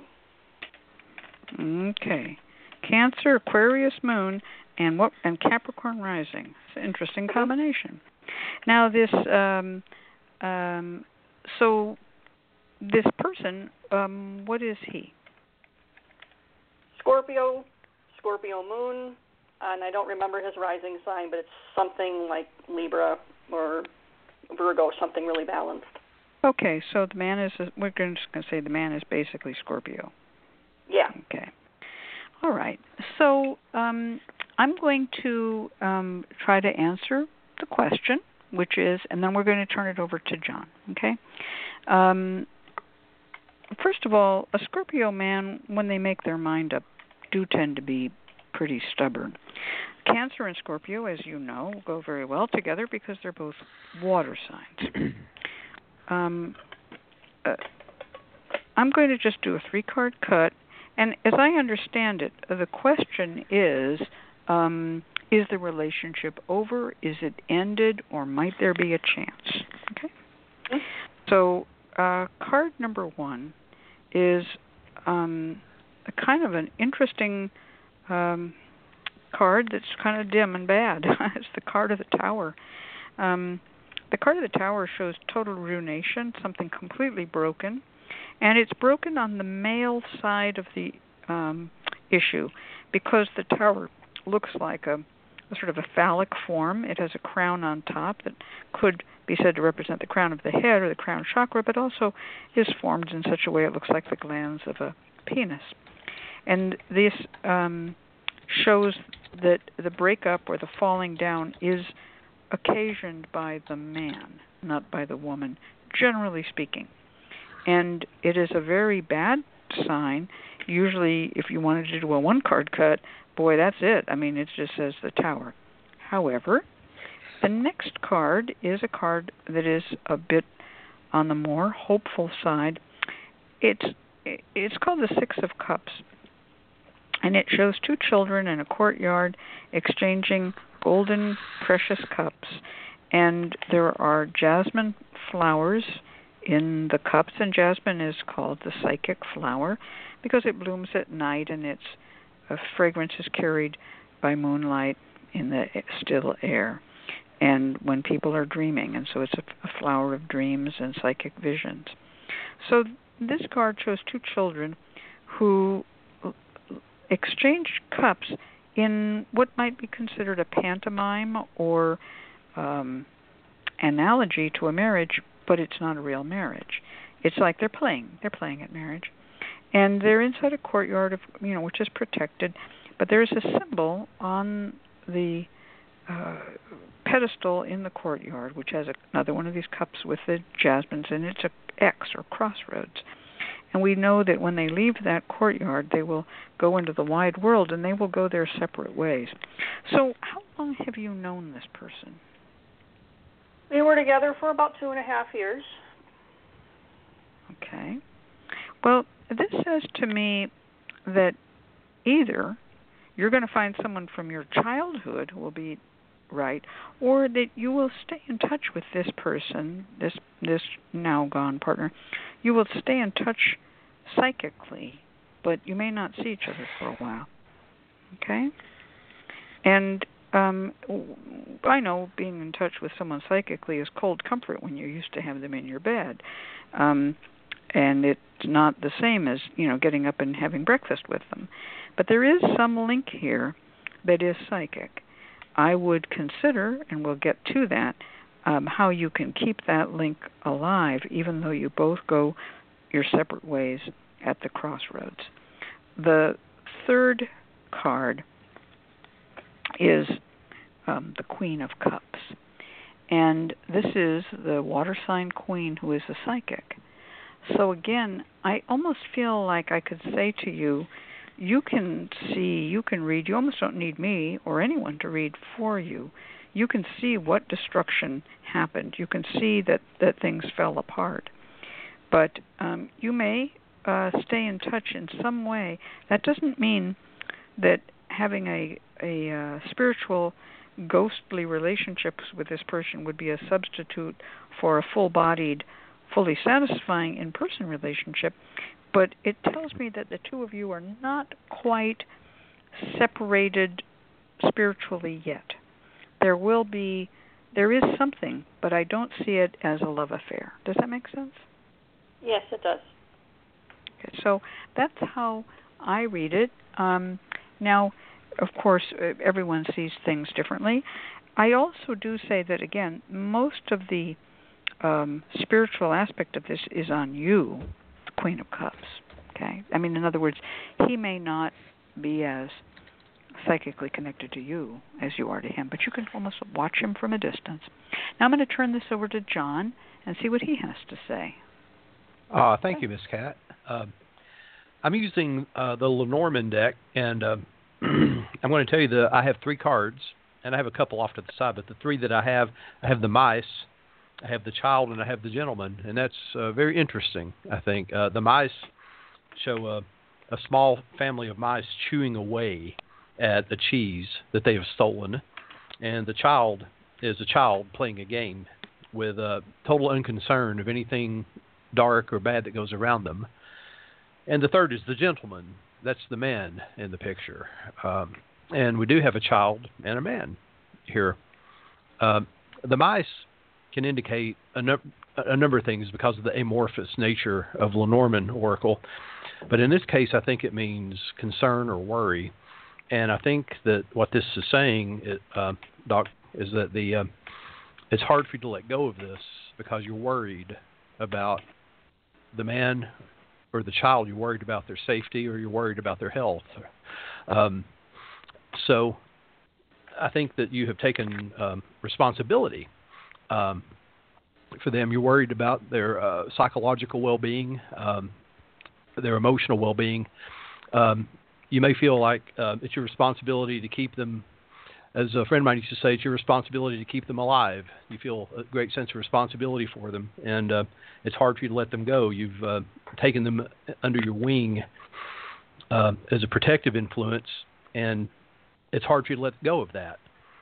Okay. Cancer, Aquarius Moon, and Capricorn Rising. It's an interesting combination. Now this so this person, what is he? Scorpio Moon, and I don't remember his rising sign, but it's something like Libra or Virgo, something really balanced. Okay, so the man is, we're just going to say the man is basically Scorpio. Yeah. Okay. All right. So I'm going to try to answer the question, which is, and then we're going to turn it over to John, okay? First of all, a Scorpio man, when they make their mind up, do tend to be pretty stubborn. Cancer and Scorpio, as you know, go very well together because they're both water signs. I'm going to just do a 3-card cut, and as I understand it, the question is the relationship over? Is it ended, or might there be a chance? Okay. So card number 1 is a kind of an interesting card that's kind of dim and bad. It's the card of the Tower. The card of the Tower shows total ruination, something completely broken, and it's broken on the male side of the issue because the Tower looks like a sort of a phallic form. It has a crown on top that could be said to represent the crown of the head or the crown chakra, but also is formed in such a way it looks like the glands of a penis. And this shows that the breakup or the falling down is occasioned by the man, not by the woman, generally speaking. And it is a very bad sign. Usually, if you wanted to do a 1-card cut, boy, that's it. I mean, it just says the Tower. However, the next card is a card that is a bit on the more hopeful side. It's called the 6 of Cups, and it shows 2 children in a courtyard exchanging golden precious cups, and there are jasmine flowers in the cups, and jasmine is called the psychic flower because it blooms at night, and its fragrance is carried by moonlight in the still air and when people are dreaming, and so it's a flower of dreams and psychic visions. So this card shows 2 children who exchanged cups in what might be considered a pantomime or analogy to a marriage, but it's not a real marriage. It's like they're playing at marriage. And they're inside a courtyard of, which is protected, but there's a symbol on the pedestal in the courtyard, which has another one of these cups with the jasmines, and it's a X or crossroads. And we know that when they leave that courtyard, they will go into the wide world, and they will go their separate ways. So how long have you known this person? We were together for about 2.5 years. Okay. Well, this says to me that either you're going to find someone from your childhood who will be right, or that you will stay in touch with this person, this now gone partner. You will stay in touch psychically, but you may not see each other for a while. Okay? And I know being in touch with someone psychically is cold comfort when you're used to have them in your bed. And it's not the same as, getting up and having breakfast with them. But there is some link here that is psychic. I would consider, and we'll get to that, how you can keep that link alive even though you both go your separate ways at the crossroads. The third card is the Queen of Cups. And this is the water sign queen who is a psychic. So again, I almost feel like I could say to you, you can see, you can read. You almost don't need me or anyone to read for you. You can see what destruction happened. You can see that things fell apart. But you may stay in touch in some way. That doesn't mean that having a spiritual, ghostly relationships with this person would be a substitute for a full-bodied, fully satisfying in-person relationship. But it tells me that the two of you are not quite separated spiritually yet. There is something, but I don't see it as a love affair. Does that make sense? Yes, it does. Okay, so that's how I read it. Now, of course, everyone sees things differently. I also do say that, again, most of the spiritual aspect of this is on you, the Queen of Cups. Okay? I mean, in other words, he may not be as psychically connected to you as you are to him, but you can almost watch him from a distance. Now I'm going to turn this over to John and see what he has to say. Thank you, Miss Cat. I'm using the Lenormand deck, and I'm going to tell you that I have 3 cards, and I have a couple off to the side, but the 3 that I have the mice, I have the child, and I have the gentleman, and that's very interesting, I think. The mice show a small family of mice chewing away at the cheese that they have stolen, and the child is a child playing a game with total unconcern of anything dark or bad that goes around them. And the third is the gentleman. That's the man in the picture. And we do have a child and a man here. The mice can indicate a number of things because of the amorphous nature of Lenormand Oracle. But in this case, I think it means concern or worry. And I think that what this is saying, Doc, is that it's hard for you to let go of this because you're worried about the man or the child. You're worried about their safety, or you're worried about their health. So I think that you have taken responsibility for them. You're worried about their psychological well-being, their emotional well-being. You may feel like it's your responsibility to keep them, as a friend of mine used to say, it's your responsibility to keep them alive. You feel a great sense of responsibility for them, and it's hard for you to let them go. You've taken them under your wing as a protective influence, and it's hard for you to let go of that.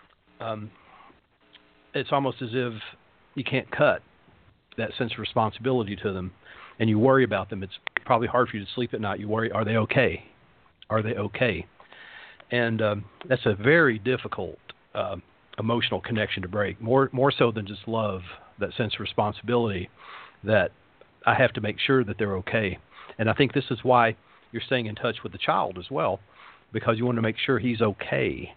It's almost as if you can't cut that sense of responsibility to them, and you worry about them. It's probably hard for you to sleep at night. You worry, are they okay? Are they okay? And that's a very difficult emotional connection to break, more so than just love, that sense of responsibility that I have to make sure that they're okay. And I think this is why you're staying in touch with the child as well, because you want to make sure he's okay.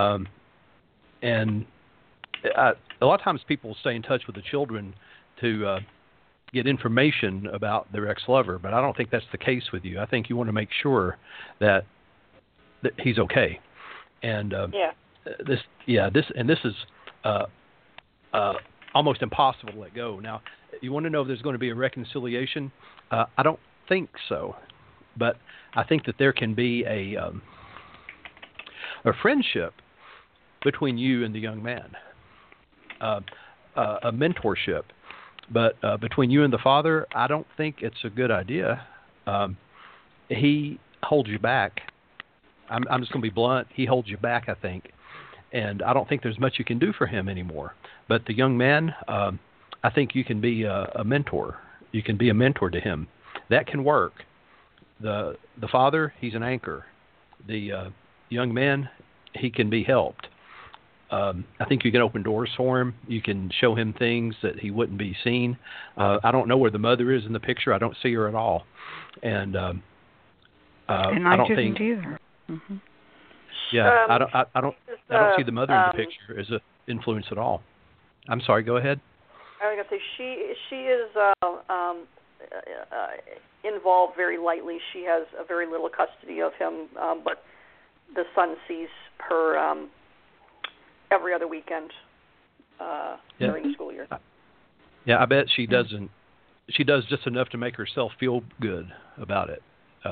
And a lot of times people stay in touch with the children to get information about their ex-lover, but I don't think that's the case with you. I think you want to make sure that he's okay. And this is almost impossible to let go. Now, you want to know if there's going to be a reconciliation? I don't think so, but I think that there can be a friendship between you and the young man, a mentorship. But between you and the father, I don't think it's a good idea. He holds you back. I'm just going to be blunt. He holds you back, I think. and I don't think there's much you can do for him anymore. But the young man, I think you can be a mentor. You can be a mentor to him. That can work. The father, he's an anchor. The young man, he can be helped. I think you can open doors for him. You can show him things that he wouldn't be seen. I don't know where the mother is in the picture. I don't see her at all, and I don't didn't think either. Mm-hmm. Yeah, I don't see the mother in the picture as an influence at all. I'm sorry. Go ahead. I was going to say she is involved very lightly. She has a very little custody of him, but the son sees her every other weekend during the school year. Yeah, I bet she doesn't. She does just enough to make herself feel good about it.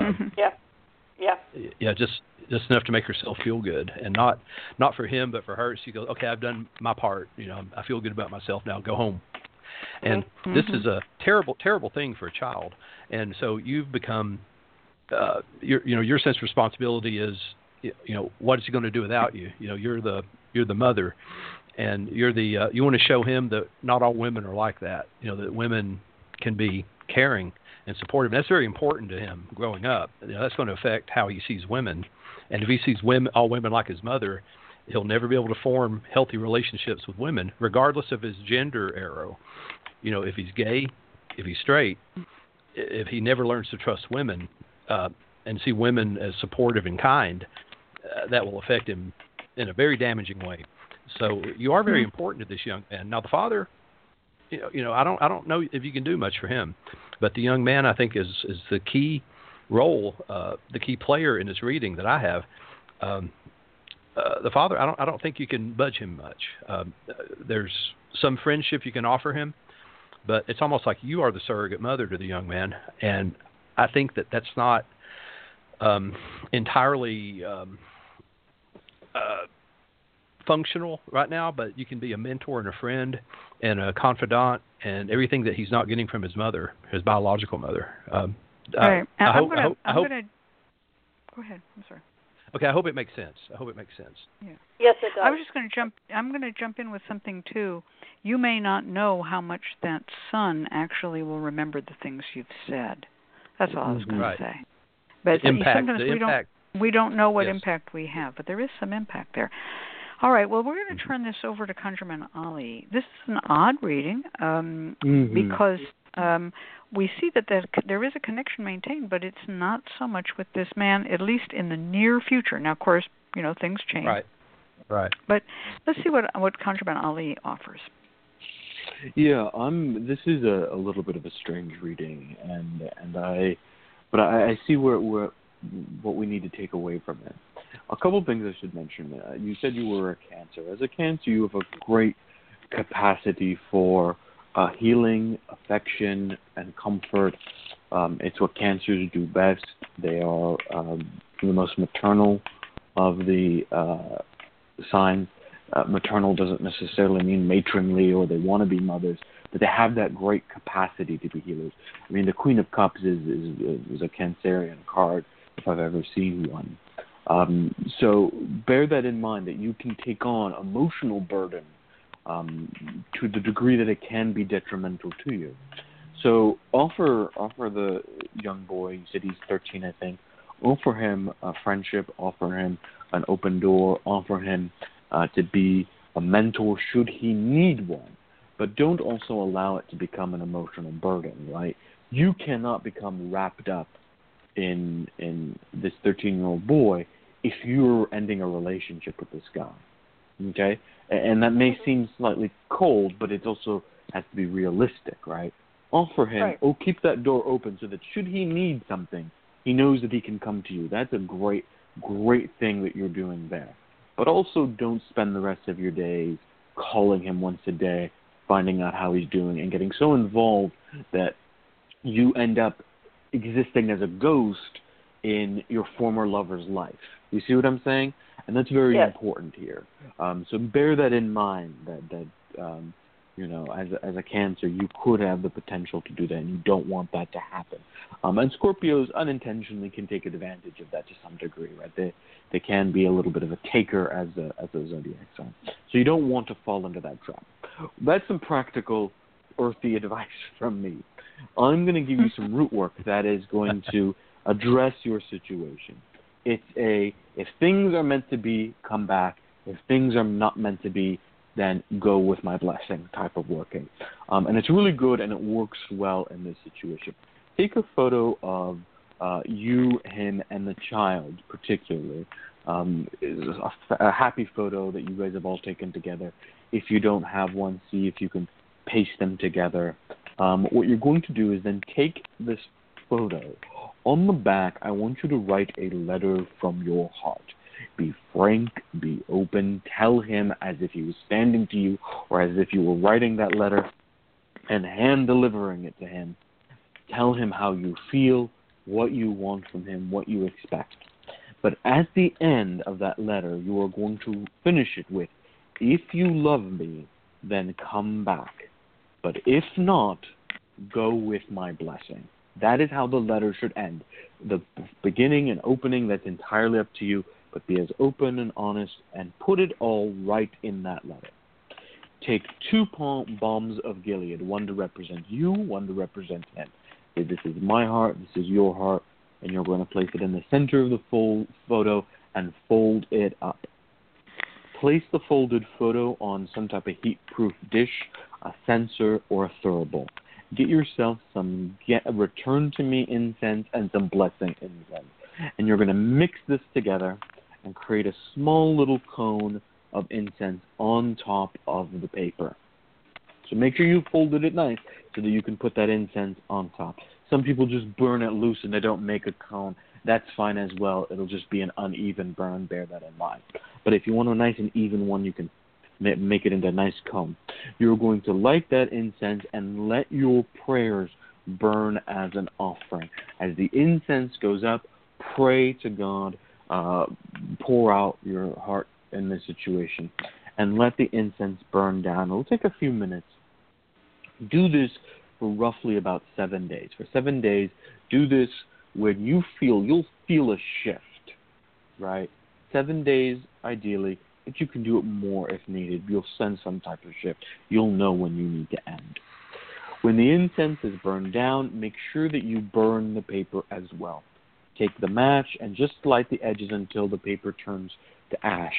Yeah, just enough to make herself feel good, and not for him, but for her. She goes, okay, I've done my part. I feel good about myself now. Go home. And this is a terrible, terrible thing for a child. And so you've become, your sense of responsibility is, what is he going to do without you? You're the mother, and you're the you want to show him that not all women are like that. That women can be caring and supportive. And that's very important to him growing up. That's going to affect how he sees women. And if he sees all women like his mother, he'll never be able to form healthy relationships with women, regardless of his gender arrow. If he's gay, if he's straight, if he never learns to trust women and see women as supportive and kind, that will affect him in a very damaging way. So you are very important to this young man. Now the father, I don't know if you can do much for him, but the young man I think is the key role, the key player in this reading that I have. The father, I don't think you can budge him much. There's some friendship you can offer him, but it's almost like you are the surrogate mother to the young man, and I think that's not entirely functional right now. But you can be a mentor and a friend and a confidant and everything that he's not getting from his mother, his biological mother. Right. I hope. Go ahead. I'm sorry. Okay, I hope it makes sense. Yeah. Yes, it does. I was just going to jump. I'm going to jump in with something too. You may not know how much that son actually will remember the things you've said. That's all I was going to say. But sometimes we don't know what impact we have, but there is some impact there. All right. Well, we're going to turn this over to Conjurman Ali. This is an odd reading because we see that there is a connection maintained, but it's not so much with this man, at least in the near future. Now, of course, things change. Right. But let's see what Conjurman Ali offers. Yeah, this is a little bit of a strange reading, but I see what we need to take away from it. A couple of things I should mention. You said you were a Cancer. As a Cancer, you have a great capacity for healing, affection, and comfort. It's what Cancers do best. They are the most maternal of the signs. Maternal doesn't necessarily mean matronly or they want to be mothers, but they have that great capacity to be healers. I mean, the Queen of Cups is a Cancerian card if I've ever seen one. So bear that in mind, that you can take on emotional burden to the degree that it can be detrimental to you. So offer the young boy, you said he's 13, I think, offer him a friendship, offer him an open door, offer him to be a mentor should he need one. But don't also allow it to become an emotional burden, right? You cannot become wrapped up in this 13-year-old boy if you're ending a relationship with this guy, okay? And that may seem slightly cold, but it also has to be realistic, right? Offer him, keep that door open so that should he need something, he knows that he can come to you. That's a great, great thing that you're doing there. But also don't spend the rest of your days calling him once a day, finding out how he's doing, and getting so involved that you end up existing as a ghost in your former lover's life. You see what I'm saying? And that's very important here. So bear that in mind, that as a Cancer, you could have the potential to do that, and you don't want that to happen. And Scorpios unintentionally can take advantage of that to some degree, right? They can be a little bit of a taker as a zodiac sign. So you don't want to fall into that trap. That's some practical, earthy advice from me. I'm going to give you some root work that is going to address your situation. It's if things are meant to be, come back. If things are not meant to be, then go with my blessing type of working. And it's really good, and it works well in this situation. Take a photo of you, him, and the child, particularly. A happy photo that you guys have all taken together. If you don't have one, see if you can paste them together. What you're going to do is then take this photo. On the back, I want you to write a letter from your heart. Be frank, be open, tell him as if he was standing to you or as if you were writing that letter and hand-delivering it to him. Tell him how you feel, what you want from him, what you expect. But at the end of that letter, you are going to finish it with, if you love me, then come back. But if not, go with my blessing. That is how the letter should end. The beginning and opening, that's entirely up to you, but be as open and honest and put it all right in that letter. Take 2 bombs of Gilead, one to represent you, one to represent him. Say, this is my heart, this is your heart, and you're going to place it in the center of the photo and fold it up. Place the folded photo on some type of heat-proof dish, a censer, or a thurible. Get yourself some return to me incense and some blessing incense. And you're going to mix this together and create a small little cone of incense on top of the paper. So make sure you folded it nice so that you can put that incense on top. Some people just burn it loose and they don't make a cone. That's fine as well. It'll just be an uneven burn. Bear that in mind. But if you want a nice and even one, you can make it into a nice cone. You're going to light that incense and let your prayers burn as an offering. As the incense goes up, pray to God, pour out your heart in this situation, and let the incense burn down. It'll take a few minutes. Do this for roughly about 7 days. For 7 days, do this when you'll feel a shift, right? 7 days, ideally, but you can do it more if needed. You'll sense some type of shift. You'll know when you need to end. When the incense is burned down, make sure that you burn the paper as well. Take the match and just light the edges until the paper turns to ash.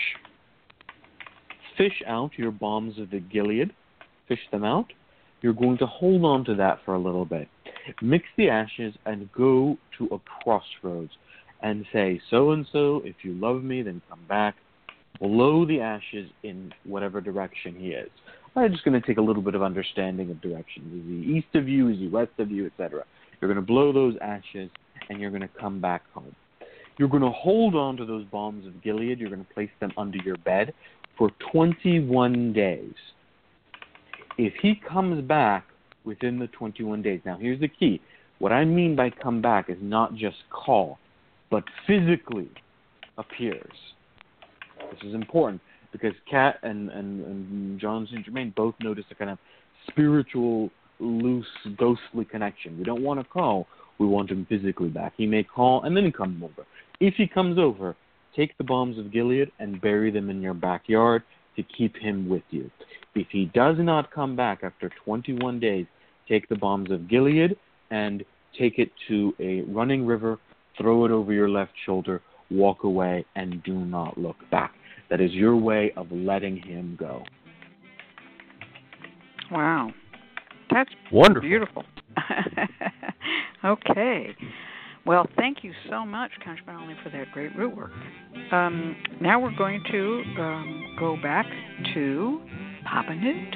Fish out your bombs of the Gilead. Fish them out. You're going to hold on to that for a little bit. Mix the ashes and go to a crossroads and say, so-and-so, if you love me, then come back. Blow the ashes in whatever direction he is. I'm just going to take a little bit of understanding of directions. Is he east of you? Is he west of you? Etc. You're going to blow those ashes, and you're going to come back home. You're going to hold on to those bombs of Gilead. You're going to place them under your bed for 21 days. If he comes back within the 21 days, now here's the key. What I mean by come back is not just call, but physically appears. This is important because Kat and John St. Germain both notice a kind of spiritual, loose, ghostly connection. We don't want to call. We want him physically back. He may call and then come over. If he comes over, take the bombs of Gilead and bury them in your backyard to keep him with you. If he does not come back after 21 days, take the bombs of Gilead and take it to a running river, throw it over your left shoulder, walk away, and do not look back. That is your way of letting him go. Wow. That's wonderful. Beautiful. Okay. Well, thank you so much, Conjure for that great root work. Now we're going to go back to Papa Newt.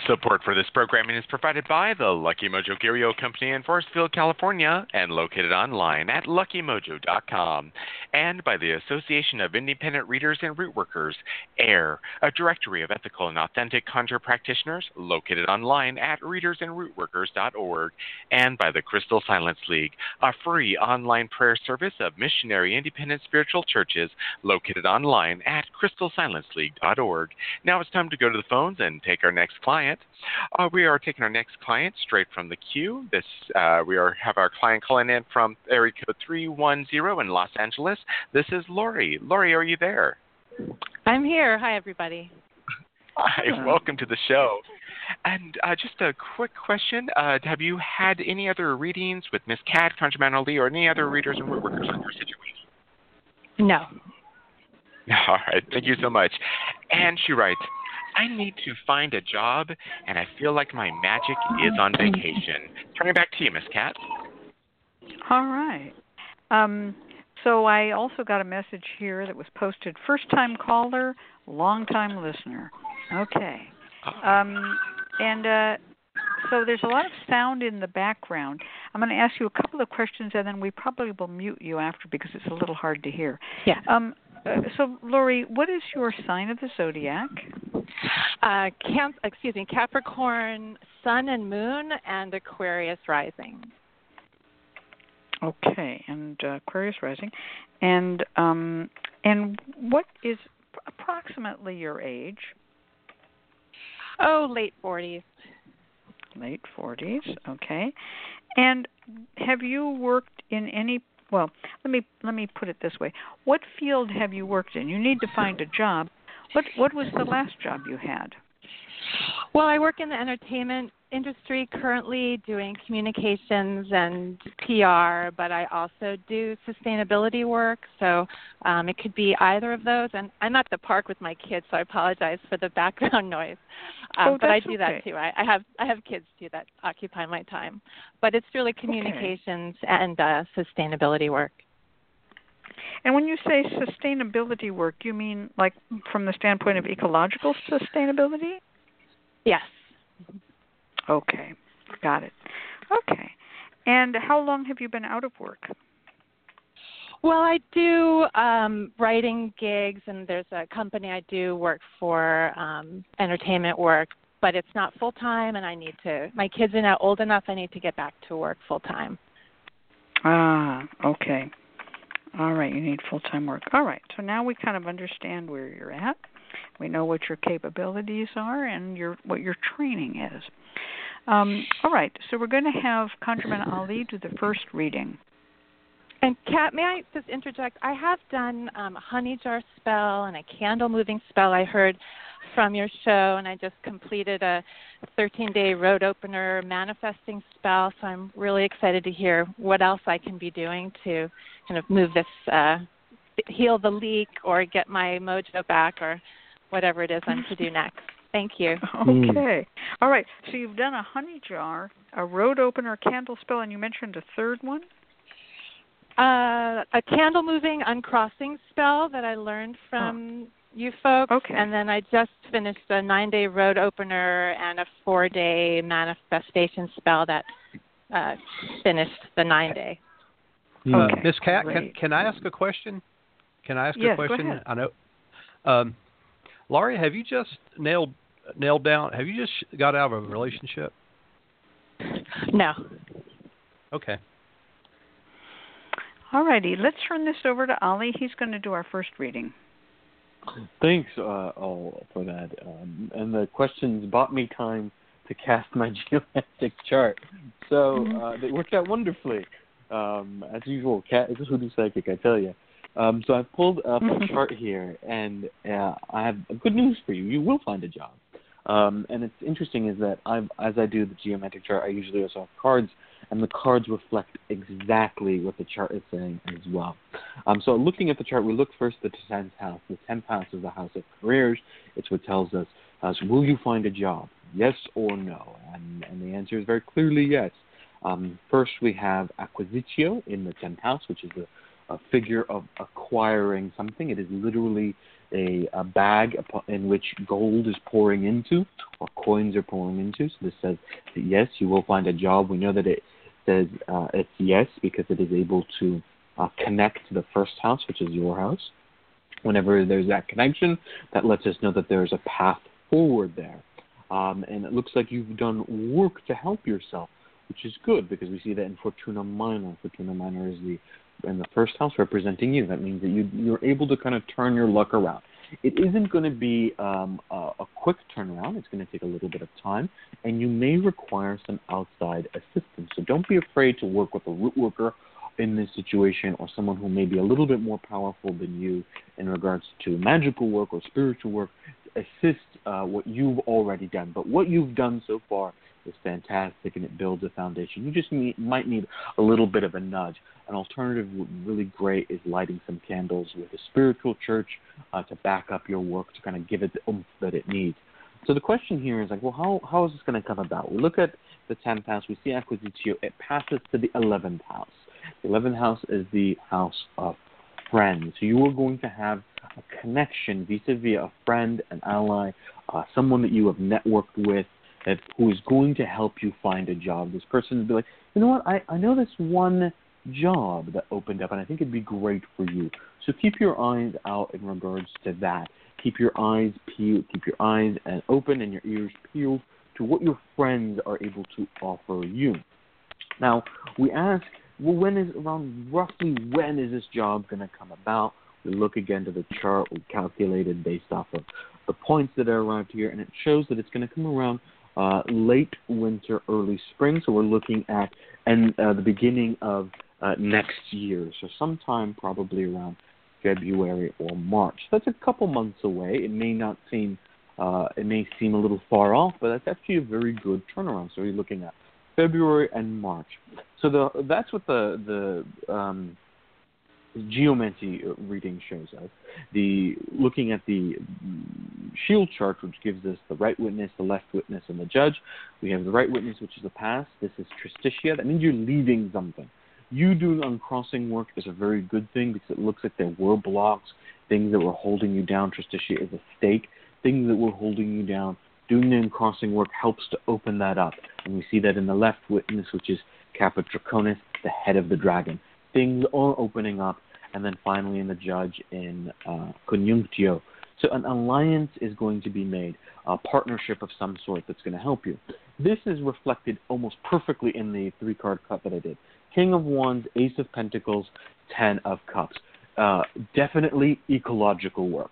Support for this programming is provided by the Lucky Mojo Curio Company in Forestville, California, and located online at luckymojo.com, and by the Association of Independent Readers and Rootworkers, AIR, a directory of ethical and authentic conjure practitioners, located online at readersandrootworkers.org, and by the Crystal Silence League, a free online prayer service of missionary independent spiritual churches, located online at crystalsilenceleague.org. Now it's time to go to the phones and take our next client. We are taking our next client straight from the queue. Have our client calling in from area code 310 in Los Angeles. This is Lori. Lori, are you there? I'm here. Hi, everybody. Hi, welcome to the show. And just a quick question. Have you had any other readings with Miss Cat, ConjureMan Ali, or any other readers and workers on your situation? No. All right. Thank you so much. And she writes, I need to find a job, and I feel like my magic is on vacation. Turning back to you, Miss Cat. All right. So I also got a message here that was posted. First-time caller, long-time listener. Okay. So there's a lot of sound in the background. I'm going to ask you a couple of questions, and then we probably will mute you after because it's a little hard to hear. Yeah. So, Lori, what is your sign of the zodiac? Capricorn, Sun and Moon, and Aquarius rising. Okay, and Aquarius rising, and what is approximately your age? Oh, late 40s. Late 40s. Okay, and have you worked in any? Well, let me put it this way. What field have you worked in? You need to find a job. What was the last job you had? Well, I work in the entertainment industry currently doing communications and PR, but I also do sustainability work, so it could be either of those. And I'm at the park with my kids, so I apologize for the background noise. But I do that too. I have kids too that occupy my time. But it's really communications and sustainability work. And when you say sustainability work, you mean like from the standpoint of ecological sustainability? Yes. Okay, got it. Okay. And how long have you been out of work? Well, I do writing gigs, and there's a company I do work for, entertainment work, but it's not full-time, and my kids are now old enough, I need to get back to work full-time. Ah, okay. All right, you need full-time work. All right, so now we kind of understand where you're at. We know what your capabilities are and what your training is. All right, so we're going to have ConjureMan Ali do the first reading. And Kat, may I just interject? I have done a honey jar spell and a candle moving spell I heard from your show, and I just completed a 13-day road opener manifesting spell, so I'm really excited to hear what else I can be doing to kind of move this, heal the leak or get my mojo back or whatever it is I'm to do next. Thank you. Okay. All right. So you've done a honey jar, a road opener, candle spell, and you mentioned a third one? A candle moving uncrossing spell that I learned from you folks. Okay. And then I just finished a 9-day road opener and a 4-day manifestation spell that finished the 9-day. Okay. Miss Cat, can I ask a question? Yes, go ahead. I know. Laurie, have you just nailed down? Have you just got out of a relationship? No. All Okay. righty. Let's turn this over to Ali. He's going to do our first reading. Thanks all for that. And the questions bought me time to cast my geomantic chart. So they worked out wonderfully. As usual, Cat is a hoodoo psychic, I tell you. So I've pulled up a chart here, and I have good news for you. You will find a job. And it's interesting is that as I do the geometric chart, I usually also have cards, and the cards reflect exactly what the chart is saying as well. So looking at the chart, we look first at the 10th house. The 10th house is the house of careers. It's what tells us, will you find a job? Yes or no? And the answer is very clearly yes. First, we have acquisitio in the 10th house, which is a figure of acquiring something. It is literally a bag in which gold is pouring into, or coins are pouring into. So this says that yes, you will find a job. We know that it says it's yes because it is able to connect to the first house, which is your house. Whenever there's that connection, that lets us know that there's a path forward there. And it looks like you've done work to help yourself, which is good because we see that in Fortuna Minor. Fortuna Minor is in the first house representing you. That means that you're able to kind of turn your luck around. It isn't going to be a quick turnaround. It's going to take a little bit of time, and you may require some outside assistance. So don't be afraid to work with a root worker in this situation or someone who may be a little bit more powerful than you in regards to magical work or spiritual work to assist what you've already done. But what you've done so far is fantastic, and it builds a foundation. You just might need a little bit of a nudge. An alternative really great is lighting some candles with a spiritual church to back up your work, to kind of give it the oomph that it needs. So the question here is like, well, how is this going to come about? We look at the 10th house, we see Acquisitio, it passes to the 11th house. The 11th house is the house of friends. So you are going to have a connection vis-a-vis a friend, an ally, someone that you have networked with, who is going to help you find a job. This person will be like, you know what, I know this one job that opened up, and I think it'd be great for you. So keep your eyes out in regards to that. Keep your eyes peeled, keep your eyes open and your ears peeled to what your friends are able to offer you. Now, we ask, well, when is this job going to come about? We look again to the chart. We calculated based off of the points that are arrived here, and it shows that it's going to come around late winter, early spring. So we're looking at the beginning of next year. So sometime probably around February or March. That's a couple months away. It may seem a little far off, but that's actually a very good turnaround. So we're looking at February and March. So that's what the geomancy reading shows us. Looking at the shield chart, which gives us the right witness, the left witness, and the judge. We have the right witness, which is the past. This is Tristitia. That means you're leaving something. You doing uncrossing work is a very good thing because it looks like there were blocks, things that were holding you down. Tristitia is a stake. Things that were holding you down. Doing the uncrossing work helps to open that up. And we see that in the left witness, which is Kappa Draconis, the head of the dragon. Things are opening up. And then finally in the judge in Conjunctio. So an alliance is going to be made, a partnership of some sort that's going to help you. This is reflected almost perfectly in the 3-card cut that I did. King of Wands, Ace of Pentacles, 10 of Cups. Definitely ecological work.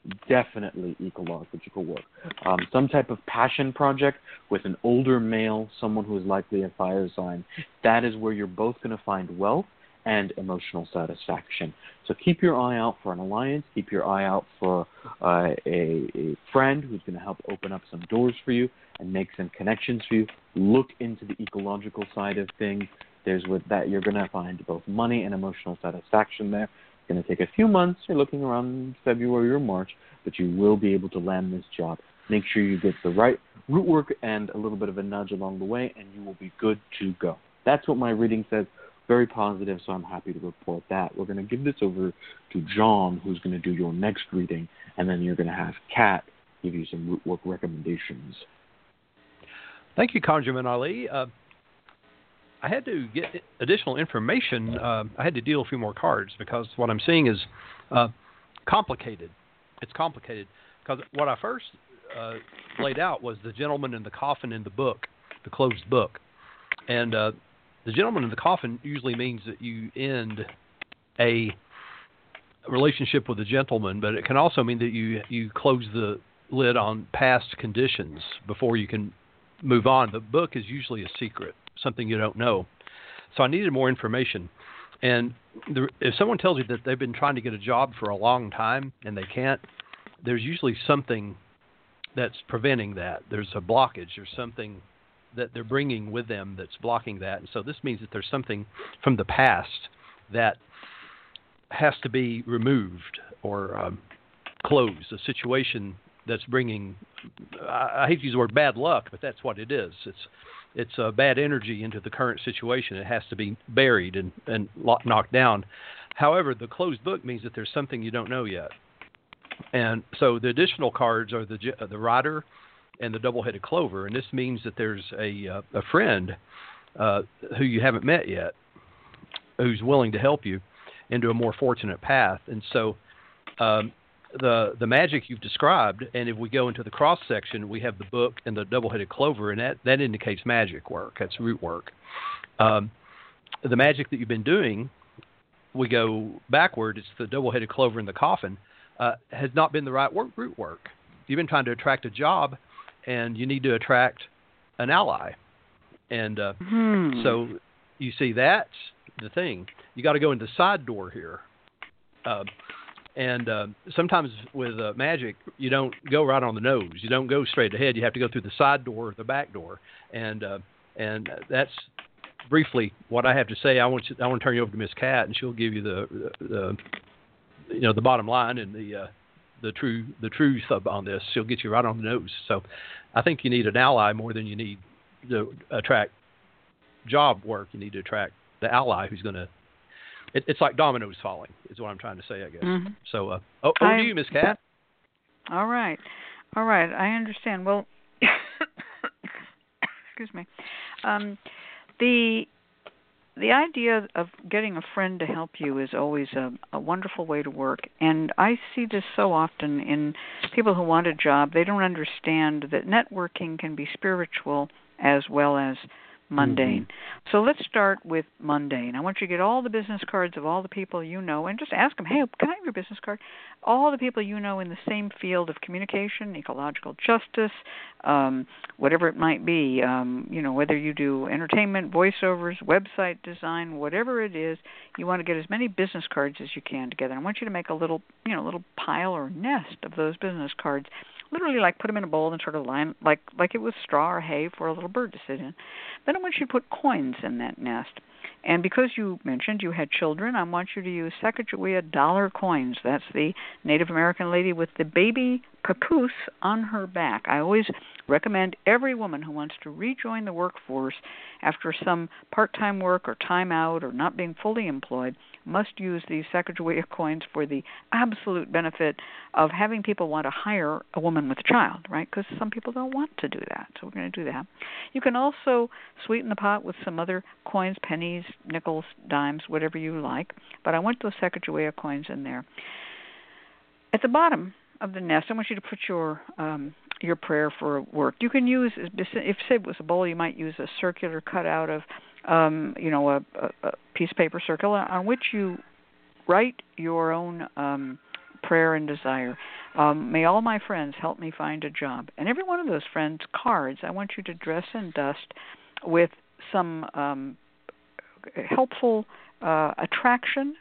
Some type of passion project with an older male, someone who is likely a fire sign. That is where you're both going to find wealth and emotional satisfaction. So keep your eye out for an alliance. Keep your eye out for a friend who's going to help open up some doors for you and make some connections for you. Look into the ecological side of things. There's with that you're going to find both money and emotional satisfaction there. It's going to take a few months. You're looking around February or March, but you will be able to land this job. Make sure you get the right root work and a little bit of a nudge along the way, and you will be good to go. That's what my reading says. Very positive, so I'm happy to report that. We're going to give this over to John, who's going to do your next reading, and then you're going to have Kat give you some root work recommendations. Thank you, Conjurman Ali. I had to get additional information. I had to deal a few more cards because what I'm seeing is complicated. It's complicated because what I first laid out was the gentleman in the coffin in the book, the closed book. And the gentleman in the coffin usually means that you end a relationship with a gentleman, but it can also mean that you close the lid on past conditions before you can move on. The book is usually a secret, something you don't know. So I needed more information. And if someone tells you that they've been trying to get a job for a long time and they can't, there's usually something that's preventing that. There's a blockage or something that they're bringing with them that's blocking that. And so this means that there's something from the past that has to be removed or closed, a situation that's bringing, I hate to use the word bad luck, but that's what it is. It's a bad energy into the current situation. It has to be buried and knocked down. However, the closed book means that there's something you don't know yet. And so the additional cards are the rider and the double-headed clover, and this means that there's a friend who you haven't met yet who's willing to help you into a more fortunate path. And so the magic you've described, and if we go into the cross section, we have the book and the double-headed clover, and that indicates magic work. That's root work. The magic that you've been doing, we go backward, it's the double-headed clover in the coffin, has not been the right root work. You've been trying to attract a job, and you need to attract an ally. And so you see, that's the thing. You got to go into the side door here. And sometimes with magic, you don't go right on the nose. You don't go straight ahead. You have to go through the side door or the back door. And that's briefly what I have to say. I want to turn you over to Miss Cat, and she'll give you the bottom line and the truth on this. She'll get you right on the nose. So I think you need an ally more than you need to attract job work. You need to attract the ally who's going to. It's like dominoes falling, is what I'm trying to say, I guess. Mm-hmm. So, over to you, Miss Cat. All right. I understand. Well, excuse me. The idea of getting a friend to help you is always a wonderful way to work. And I see this so often in people who want a job. They don't understand that networking can be spiritual as well as mundane. Mm-hmm. So let's start with mundane. I want you to get all the business cards of all the people you know and just ask them, hey, can I have your business card? All the people you know in the same field of communication, ecological justice, whatever it might be, whether you do entertainment, voiceovers, website design, whatever it is, you want to get as many business cards as you can together. I want you to make a little pile or nest of those business cards. Literally, like put them in a bowl and sort of line, like it was straw or hay for a little bird to sit in. Then I want you to put coins in that nest. And because you mentioned you had children, I want you to use Sacagawea dollar coins. That's the Native American lady with the baby papoose on her back. I always recommend every woman who wants to rejoin the workforce after some part-time work or time out or not being fully employed must use these Sacagawea coins for the absolute benefit of having people want to hire a woman with a child, right? Because some people don't want to do that, so we're going to do that. You can also sweeten the pot with some other coins, pennies, nickels, dimes, whatever you like, but I want those Sacagawea coins in there. At the bottom of the nest, I want you to put your prayer for work. You can use, if say it was a bowl, you might use a circular cutout of a piece of paper circle on which you write your own prayer and desire. May all my friends help me find a job. And every one of those friends' cards, I want you to dress and dust with some helpful attraction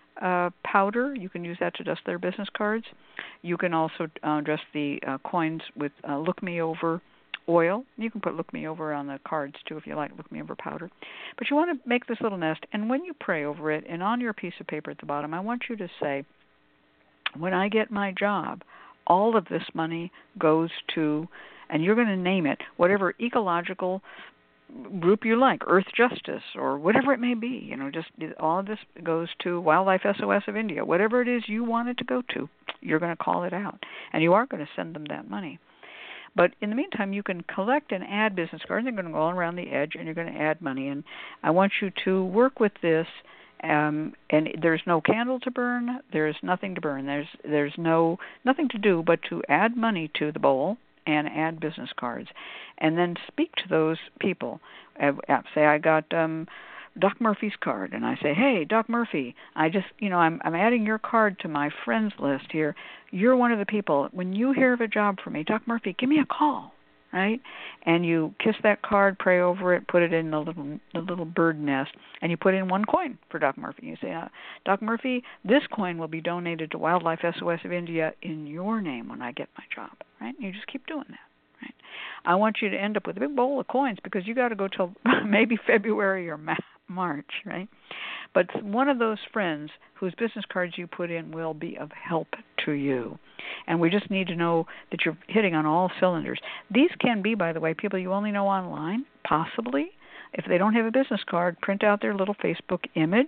powder. You can use that to dust their business cards. You can also dress the coins with Look Me Over oil. You can put Look Me Over on the cards too if you like, Look Me Over powder. But you want to make this little nest, and when you pray over it, and on your piece of paper at the bottom, I want you to say, when I get my job, all of this money goes to, and you're going to name it, whatever ecological group you like, Earth Justice, or whatever it may be. Just all of this goes to Wildlife SOS of India. Whatever it is you want it to go to, you're going to call it out, and you are going to send them that money. But in the meantime, you can collect and add business cards. They're going to go all around the edge, and you're going to add money. And I want you to work with this. And there's no candle to burn. There's nothing to burn. There's nothing to do but to add money to the bowl and add business cards, and then speak to those people. Say I got Doc Murphy's card, and I say, hey, Doc Murphy, I'm adding your card to my friends list here. You're one of the people. When you hear of a job for me, Doc Murphy, give me a call, right? And you kiss that card, pray over it, put it in the little bird nest, and you put in one coin for Doc Murphy. You say, Doc Murphy, this coin will be donated to Wildlife SOS of India in your name when I get my job, right? And you just keep doing that. Right. I want you to end up with a big bowl of coins because you got to go till maybe February or March, right? But one of those friends whose business cards you put in will be of help to you. And we just need to know that you're hitting on all cylinders. These can be, by the way, people you only know online, possibly. If they don't have a business card, print out their little Facebook image,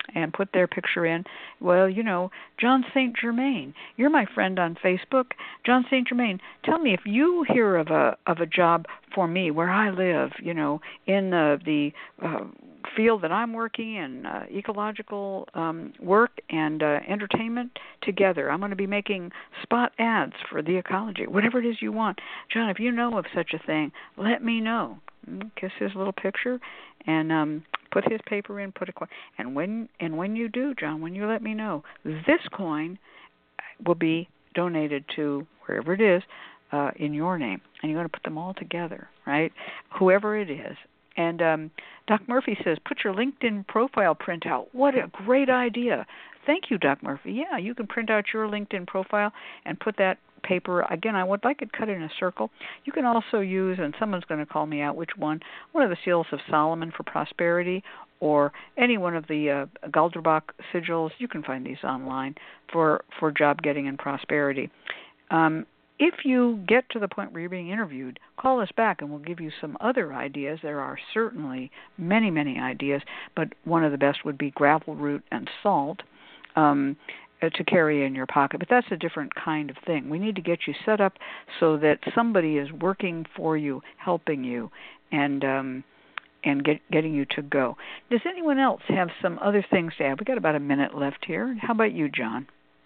and put their picture in. Well, John St. Germain, you're my friend on Facebook. John St. Germain, tell me if you hear of a job for me where I live, in the field that I'm working in, ecological work and entertainment together. I'm going to be making spot ads for the ecology, whatever it is you want. John, if you know of such a thing, let me know. Kiss his little picture and put his paper in, put a coin. And when you do, John, when you let me know, this coin will be donated to wherever it is in your name. And you're going to put them all together, right? Whoever it is. And Doc Murphy says, put your LinkedIn profile print out. What a great idea. Thank you, Doc Murphy. Yeah, you can print out your LinkedIn profile and put that paper. Again, I would like it cut in a circle. You can also use, and someone's going to call me out which one of the seals of Solomon for prosperity, or any one of the Galderbach sigils. You can find these online for job getting and prosperity. If you get to the point where you're being interviewed, call us back and we'll give you some other ideas. There are certainly many, many ideas, but one of the best would be gravel root and salt to carry in your pocket. But that's a different kind of thing. We need to get you set up so that somebody is working for you, helping you, and getting you to go. Does anyone else have some other things to add? We've got about a minute left here. How about you, John?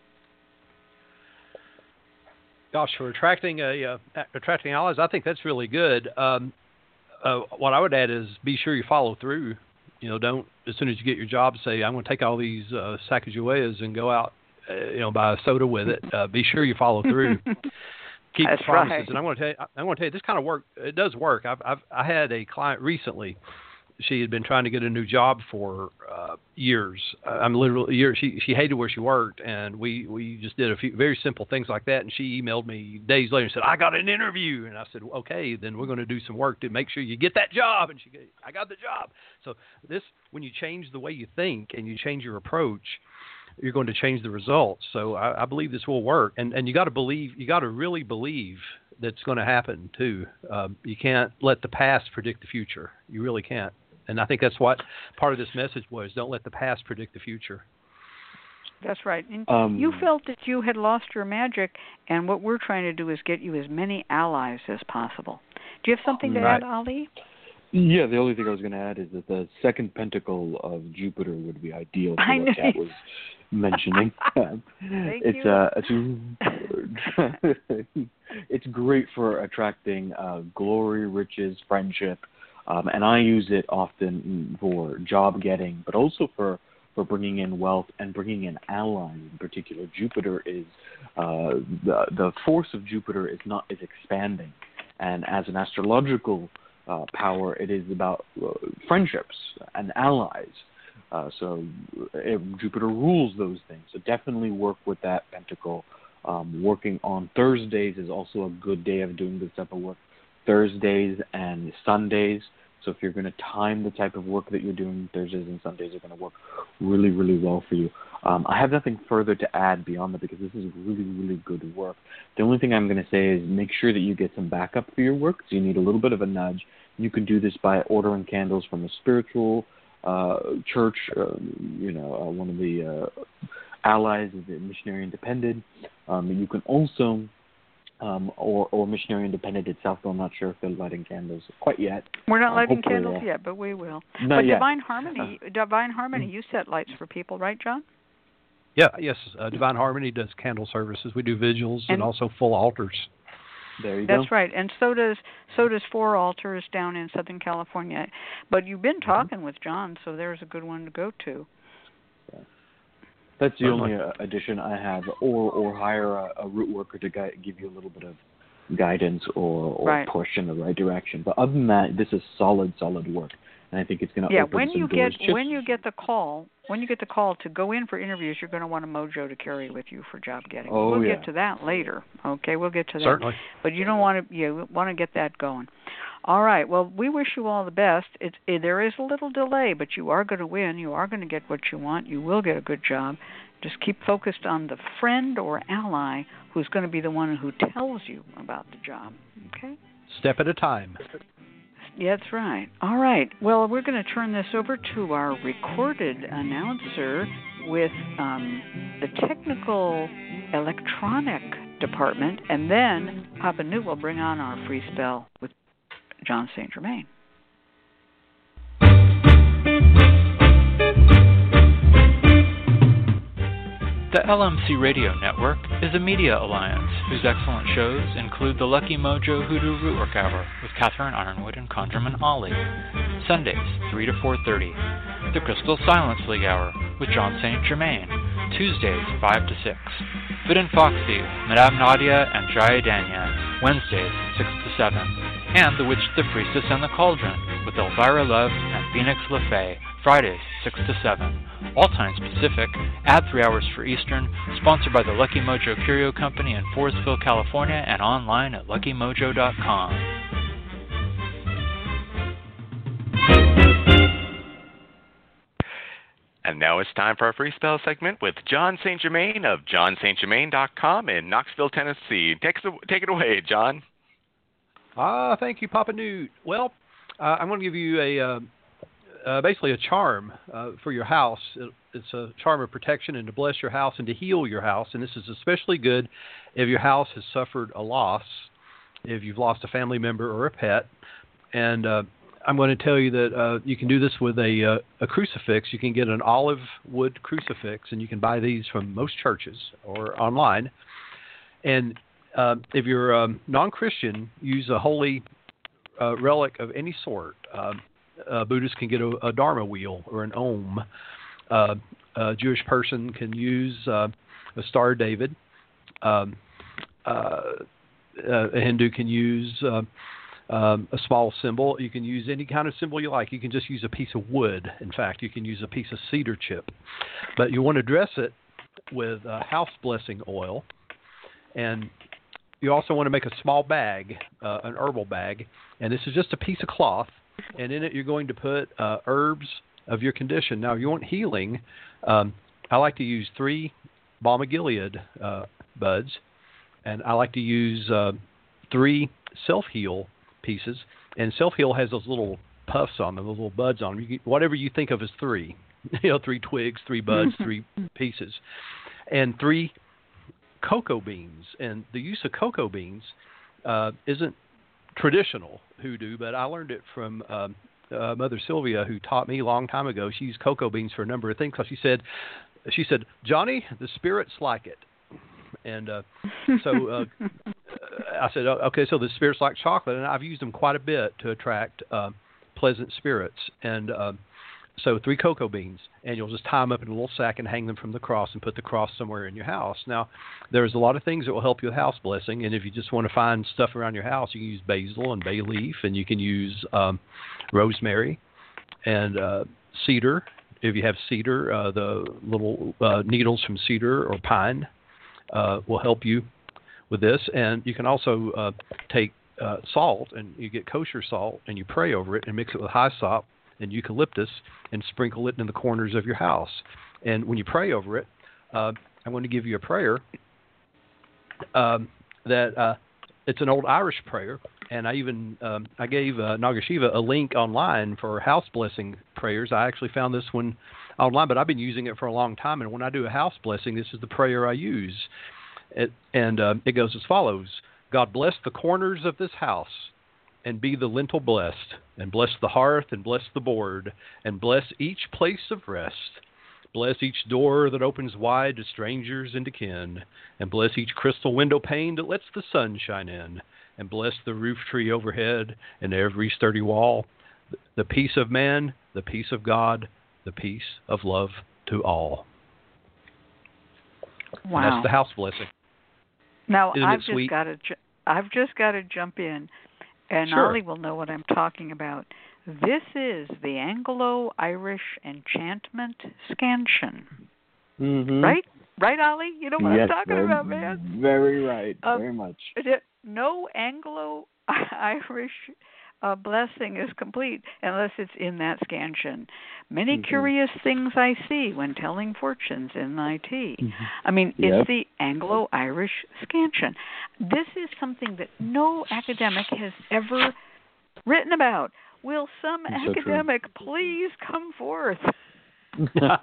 Gosh, for attracting allies, I think that's really good. What I would add is be sure you follow through. Don't, as soon as you get your job, say, I'm going to take all these Sacagaweas and go out, buy a soda with it. Be sure you follow through. Keep the promises. Right. And I'm going to tell you, this kind of work, it does work. I had a client recently. She had been trying to get a new job for years. She hated where she worked, and we just did a few very simple things like that. And she emailed me days later and said, "I got an interview." And I said, "Okay, then we're going to do some work to make sure you get that job." And she goes, "I got the job." So when you change the way you think and you change your approach, you're going to change the results. So I believe this will work. And you got to really believe that's going to happen too. You can't let the past predict the future. You really can't. And I think that's what part of this message was. Don't let the past predict the future. That's right. And you felt that you had lost your magic, and what we're trying to do is get you as many allies as possible. Do you have something to add, Ali? Yeah, the only thing I was going to add is that the second pentacle of Jupiter would be ideal for what Kat was mentioning. It's great for attracting glory, riches, friendship. And I use it often for job getting, but also for bringing in wealth and bringing in allies. In particular, Jupiter is the force of Jupiter is expanding, and as an astrological power, it is about friendships and allies. So Jupiter rules those things. So definitely work with that pentacle. Working on Thursdays is also a good day of doing this type of work. Thursdays and Sundays. So if you're going to time the type of work that you're doing, Thursdays and Sundays are going to work really, really well for you. I have nothing further to add beyond that because this is really, really good work. The only thing I'm going to say is make sure that you get some backup for your work. So you need a little bit of a nudge. You can do this by ordering candles from a spiritual church, one of the allies of the Missionary Independent. You can also... or Missionary Independent itself, though I'm not sure if they're lighting candles quite yet. We're not lighting candles yet, but we will. Not yet. Divine Harmony, you set lights for people, right, John? Yeah, yes. Divine Harmony does candle services. We do vigils and also full altars. There you go. That's right, and so does 4 Altars down in Southern California. But you've been talking with John, so there's a good one to go to. Yeah. That's the only addition I have, or hire a root worker to give you a little bit of guidance or push in the right direction. But other than that, this is solid work, and I think it's going to open some doors. When you get the call to go in for interviews, you're going to want a mojo to carry with you for job getting. We'll get to that later. Okay, we'll get to that. Certainly. But you don't want to. You want to get that going. All right. Well, we wish you all the best. There is a little delay, but you are going to win. You are going to get what you want. You will get a good job. Just keep focused on the friend or ally who's going to be the one who tells you about the job. Okay? Step at a time. Yeah, that's right. All right. Well, we're going to turn this over to our recorded announcer with the technical electronic department, and then Papa Newt will bring on our free spell with John St. Germain. The LMC Radio Network is a media alliance whose excellent shows include the Lucky Mojo Hoodoo Rootwork Hour with Catherine Ironwood and Conjurman Ollie, Sundays 3 to 4:30, the Crystal Silence League Hour with John St. Germain, Tuesdays 5 to 6, Fit and Foxy, Madame Nadia and Jaya Danyan, Wednesdays 6 to 7, and The Witch, the Priestess, and the Cauldron with Elvira Love and Phoenix LaFay, Fridays 6 to 7. All times Pacific, add 3 hours for Eastern, sponsored by the Lucky Mojo Curio Company in Forestville, California, and online at luckymojo.com. And now it's time for our free spell segment with John St. Germain of johnstgermain.com in Knoxville, Tennessee. Take it away, John. Thank you, Papa Newt. Well, I'm going to give you basically a charm for your house. It's a charm of protection and to bless your house and to heal your house. And this is especially good if your house has suffered a loss, if you've lost a family member or a pet. And I'm going to tell you that you can do this with a crucifix. You can get an olive wood crucifix, and you can buy these from most churches or online. And if you're non-Christian, use a holy relic of any sort. Buddhists can get a Dharma wheel or an Om. A Jewish person can use a Star of David. A Hindu can use a small symbol. You can use any kind of symbol you like. You can just use a piece of wood. In fact, you can use a piece of cedar chip. But you want to dress it with house blessing oil. And you also want to make a small bag, an herbal bag. And this is just a piece of cloth. And in it, you're going to put herbs of your condition. Now, if you want healing, I like to use 3 Balm of Gilead buds, and I like to use 3 Self-Heal pieces. And Self-Heal has those little puffs on them, those little buds on them. Whatever you think of as 3, 3 twigs, 3 buds, 3 pieces, and 3 cocoa beans. And the use of cocoa beans isn't traditional hoodoo, but I learned it from Mother Sylvia, who taught me a long time ago. She used cocoa beans for a number of things because she said, Johnny, the spirits like it. And so I said, okay, so the spirits like chocolate, and I've used them quite a bit to attract pleasant spirits. And so 3 cocoa beans, and you'll just tie them up in a little sack and hang them from the cross and put the cross somewhere in your house. Now, there's a lot of things that will help you with house blessing, and if you just want to find stuff around your house, you can use basil and bay leaf, and you can use rosemary and cedar. If you have cedar, the little needles from cedar or pine will help you with this. And you can also take salt, and you get kosher salt, and you pray over it and mix it with hyssop and eucalyptus and sprinkle it in the corners of your house. And when you pray over it, I'm going to give you a prayer that it's an old Irish prayer. And I even I gave Nagashiva a link online for house blessing prayers. I actually found this one online, but I've been using it for a long time. And when I do a house blessing, this is the prayer I use. It goes as follows. God bless the corners of this house, and be the lintel blessed, and bless the hearth, and bless the board, and bless each place of rest. Bless each door that opens wide to strangers and to kin, and bless each crystal window pane that lets the sun shine in, and bless the roof tree overhead and every sturdy wall. The peace of man, the peace of God, the peace of love to all. Wow. And that's the house blessing. Now, Isn't I've it sweet? I've just got to jump in, and Sure. Ollie will know what I'm talking about. This is the Anglo-Irish enchantment scansion. Mm-hmm. Right? Right, Ollie? You know what I'm talking about, man? Very right. Very much. No Anglo-Irish blessing is complete unless it's in that scansion. Many curious things I see when telling fortunes in thy tea. I mean, it's the Anglo-Irish scansion. This is something that no academic has ever written about. Will some That's so academic please come forth? You're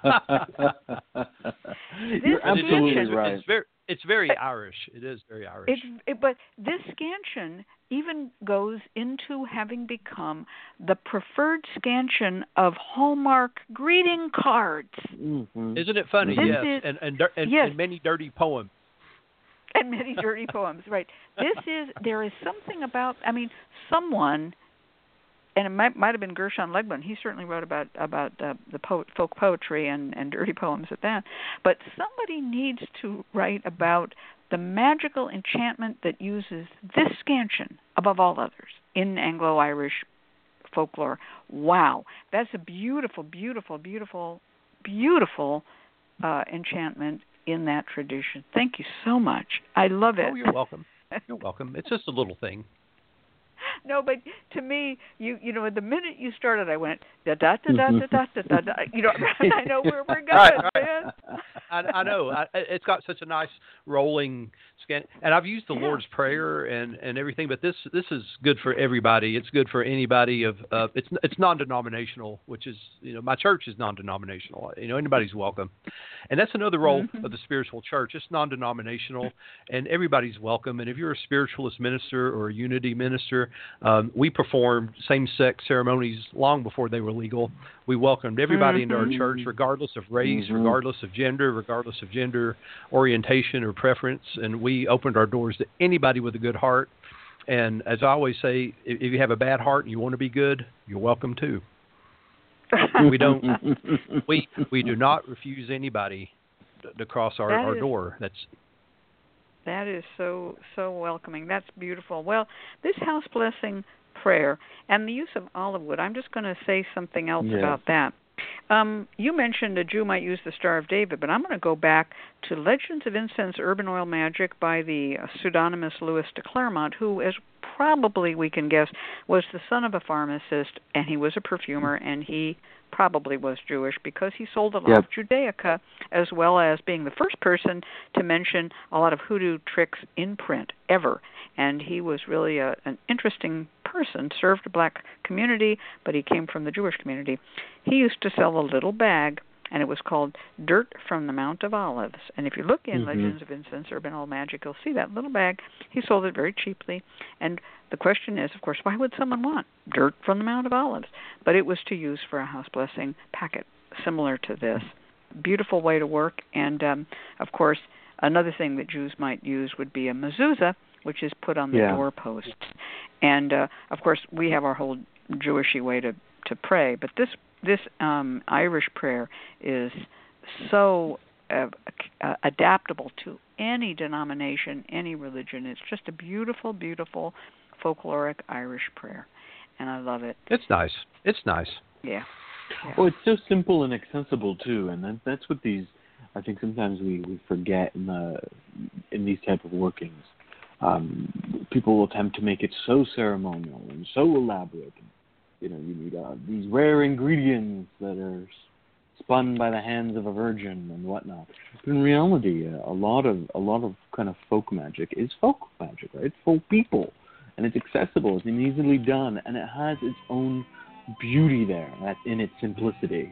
absolutely right. It's very Irish. It is very Irish. But this scansion even goes into having become the preferred scansion of Hallmark greeting cards. Mm-hmm. Isn't it funny? Yes. And many dirty poems. And many dirty poems, right. There is something about, someone, and it might have been Gershon Legbund. He certainly wrote about the folk poetry and dirty poems at that. But somebody needs to write about the magical enchantment that uses this scansion above all others in Anglo-Irish folklore. Wow, that's a beautiful, beautiful, beautiful, beautiful enchantment in that tradition. Thank you so much. I love it. Oh, you're welcome. You're welcome. It's just a little thing. No, but to me, you know, the minute you started, I went da da da da da da da da. You know, I know where we're going, man. I know. It's got such a nice rolling scan, and I've used the Lord's Prayer and everything. But this is good for everybody. It's good for anybody of. It's non-denominational, which is, you know, my church is non-denominational. You know, anybody's welcome, and that's another role of the spiritual church. It's non-denominational, and everybody's welcome. And if you're a spiritualist minister or a unity minister, we performed same-sex ceremonies long before they were legal. We welcomed everybody into our church, regardless of race, regardless of gender orientation or preference, and we opened our doors to anybody with a good heart. And as I always say, if you have a bad heart and you want to be good, you're welcome too. We do not refuse anybody to cross our door. That is so welcoming. That's beautiful. Well, this house blessing prayer and the use of olive wood, I'm just going to say something else about that. You mentioned a Jew might use the Star of David, but I'm going to go back to Legends of Incense, Urban Oil Magic by the pseudonymous Louis de Clermont, who, as probably we can guess, was the son of a pharmacist, and he was a perfumer, and he probably was Jewish because he sold a lot of Judaica, as well as being the first person to mention a lot of hoodoo tricks in print ever. And he was really an interesting person, served a black community, but he came from the Jewish community. He used to sell a little bag, and it was called Dirt from the Mount of Olives. And if you look in Legends of Incense, Urban Oil Magic, you'll see that little bag. He sold it very cheaply. And the question is, of course, why would someone want dirt from the Mount of Olives? But it was to use for a house blessing packet, similar to this. Beautiful way to work. And, of course, another thing that Jews might use would be a mezuzah, which is put on the doorposts. And, of course, we have our whole Jewishy way to pray. But this Irish prayer is so adaptable to any denomination, any religion. It's just a beautiful, beautiful folkloric Irish prayer, and I love it. It's nice. Yeah. Well, it's so simple and accessible too, and that's what these. I think sometimes we forget in these type of workings. People will attempt to make it so ceremonial and so elaborate. You know, you need these rare ingredients that are spun by the hands of a virgin and whatnot. But in reality, a lot of kind of folk magic is folk magic, right? It's folk people, and it's accessible. It's easily done, and it has its own beauty there. That's in its simplicity.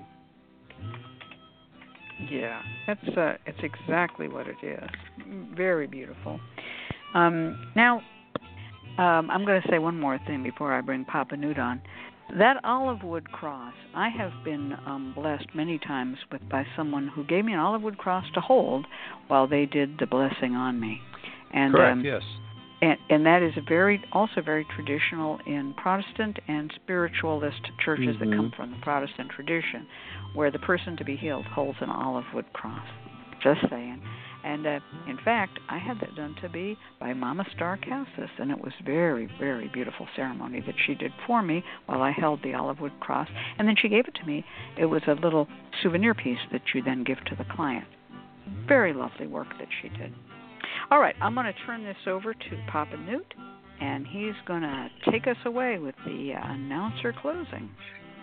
Yeah, it's exactly what it is. Very beautiful. Now, I'm going to say one more thing before I bring Papa Newt on. That olive wood cross, I have been blessed many times by someone who gave me an olive wood cross to hold while they did the blessing on me. And, correct, yes. And that is also very traditional in Protestant and spiritualist churches that come from the Protestant tradition, where the person to be healed holds an olive wood cross. Just saying. And in fact, I had that done to me by Mama Star Cassis, and it was very, very beautiful ceremony that she did for me while I held the olive wood cross. And then she gave it to me. It was a little souvenir piece that you then give to the client. Very lovely work that she did. All right, I'm going to turn this over to Papa Newt, and he's going to take us away with the announcer closing.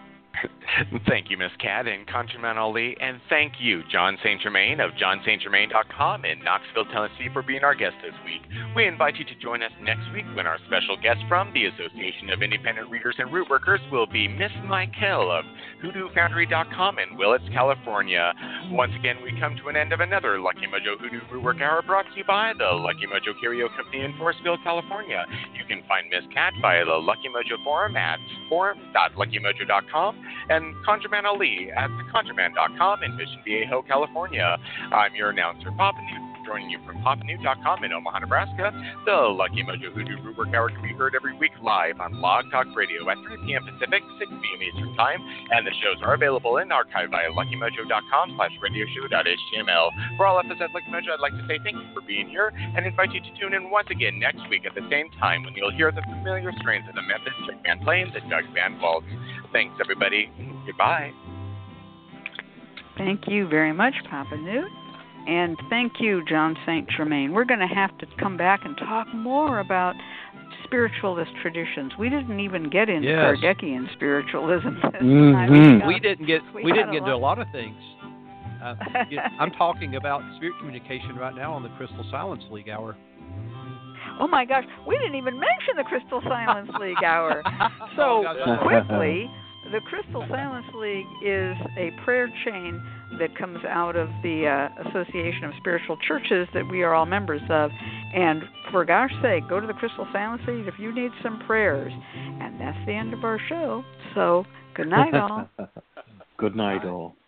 Thank you, Miss Cat and ConjureMan Ali, and thank you, John St. Germain of johnstgermain.com in Knoxville, Tennessee, for being our guest this week. We invite you to join us next week when our special guest from the Association of Independent Readers and Root Workers will be Miss Michael of HoodooFoundry.com in Willits, California. Once again, we come to an end of another Lucky Mojo Hoodoo Root Work Hour brought to you by the Lucky Mojo Curio Company in Forestville, California. You can find Miss Cat via the Lucky Mojo forum at forum.luckymojo.com and ConjureMan Ali at theconjureman.com in Mission Viejo, California. I'm your announcer, Papa Newt, joining you from papanewt.com in Omaha, Nebraska. The Lucky Mojo Hoodoo Root Work Hour can be heard every week live on Blog Talk Radio at 3 p.m. Pacific, 6 p.m. Eastern Time, and the shows are available in archive via luckymojo.com/radioshow.html. For all of us at Lucky Mojo, I'd like to say thank you for being here and invite you to tune in once again next week at the same time when you'll hear the familiar strains of the Memphis Jug Band playing the Jug Band Waltz. Thanks, everybody. Goodbye. Thank you very much, Papa Newt. And thank you, John St. Germain. We're going to have to come back and talk more about spiritualist traditions. We didn't even get into Kardecian spiritualism this time. We didn't get into a lot of things. I'm talking about spirit communication right now on the Crystal Silence League Hour. Oh my gosh, we didn't even mention the Crystal Silence League Hour. So quickly, the Crystal Silence League is a prayer chain that comes out of the Association of Spiritual Churches that we are all members of. And for gosh sake, go to the Crystal Silence League if you need some prayers. And that's the end of our show. So good night, all. Good night, all.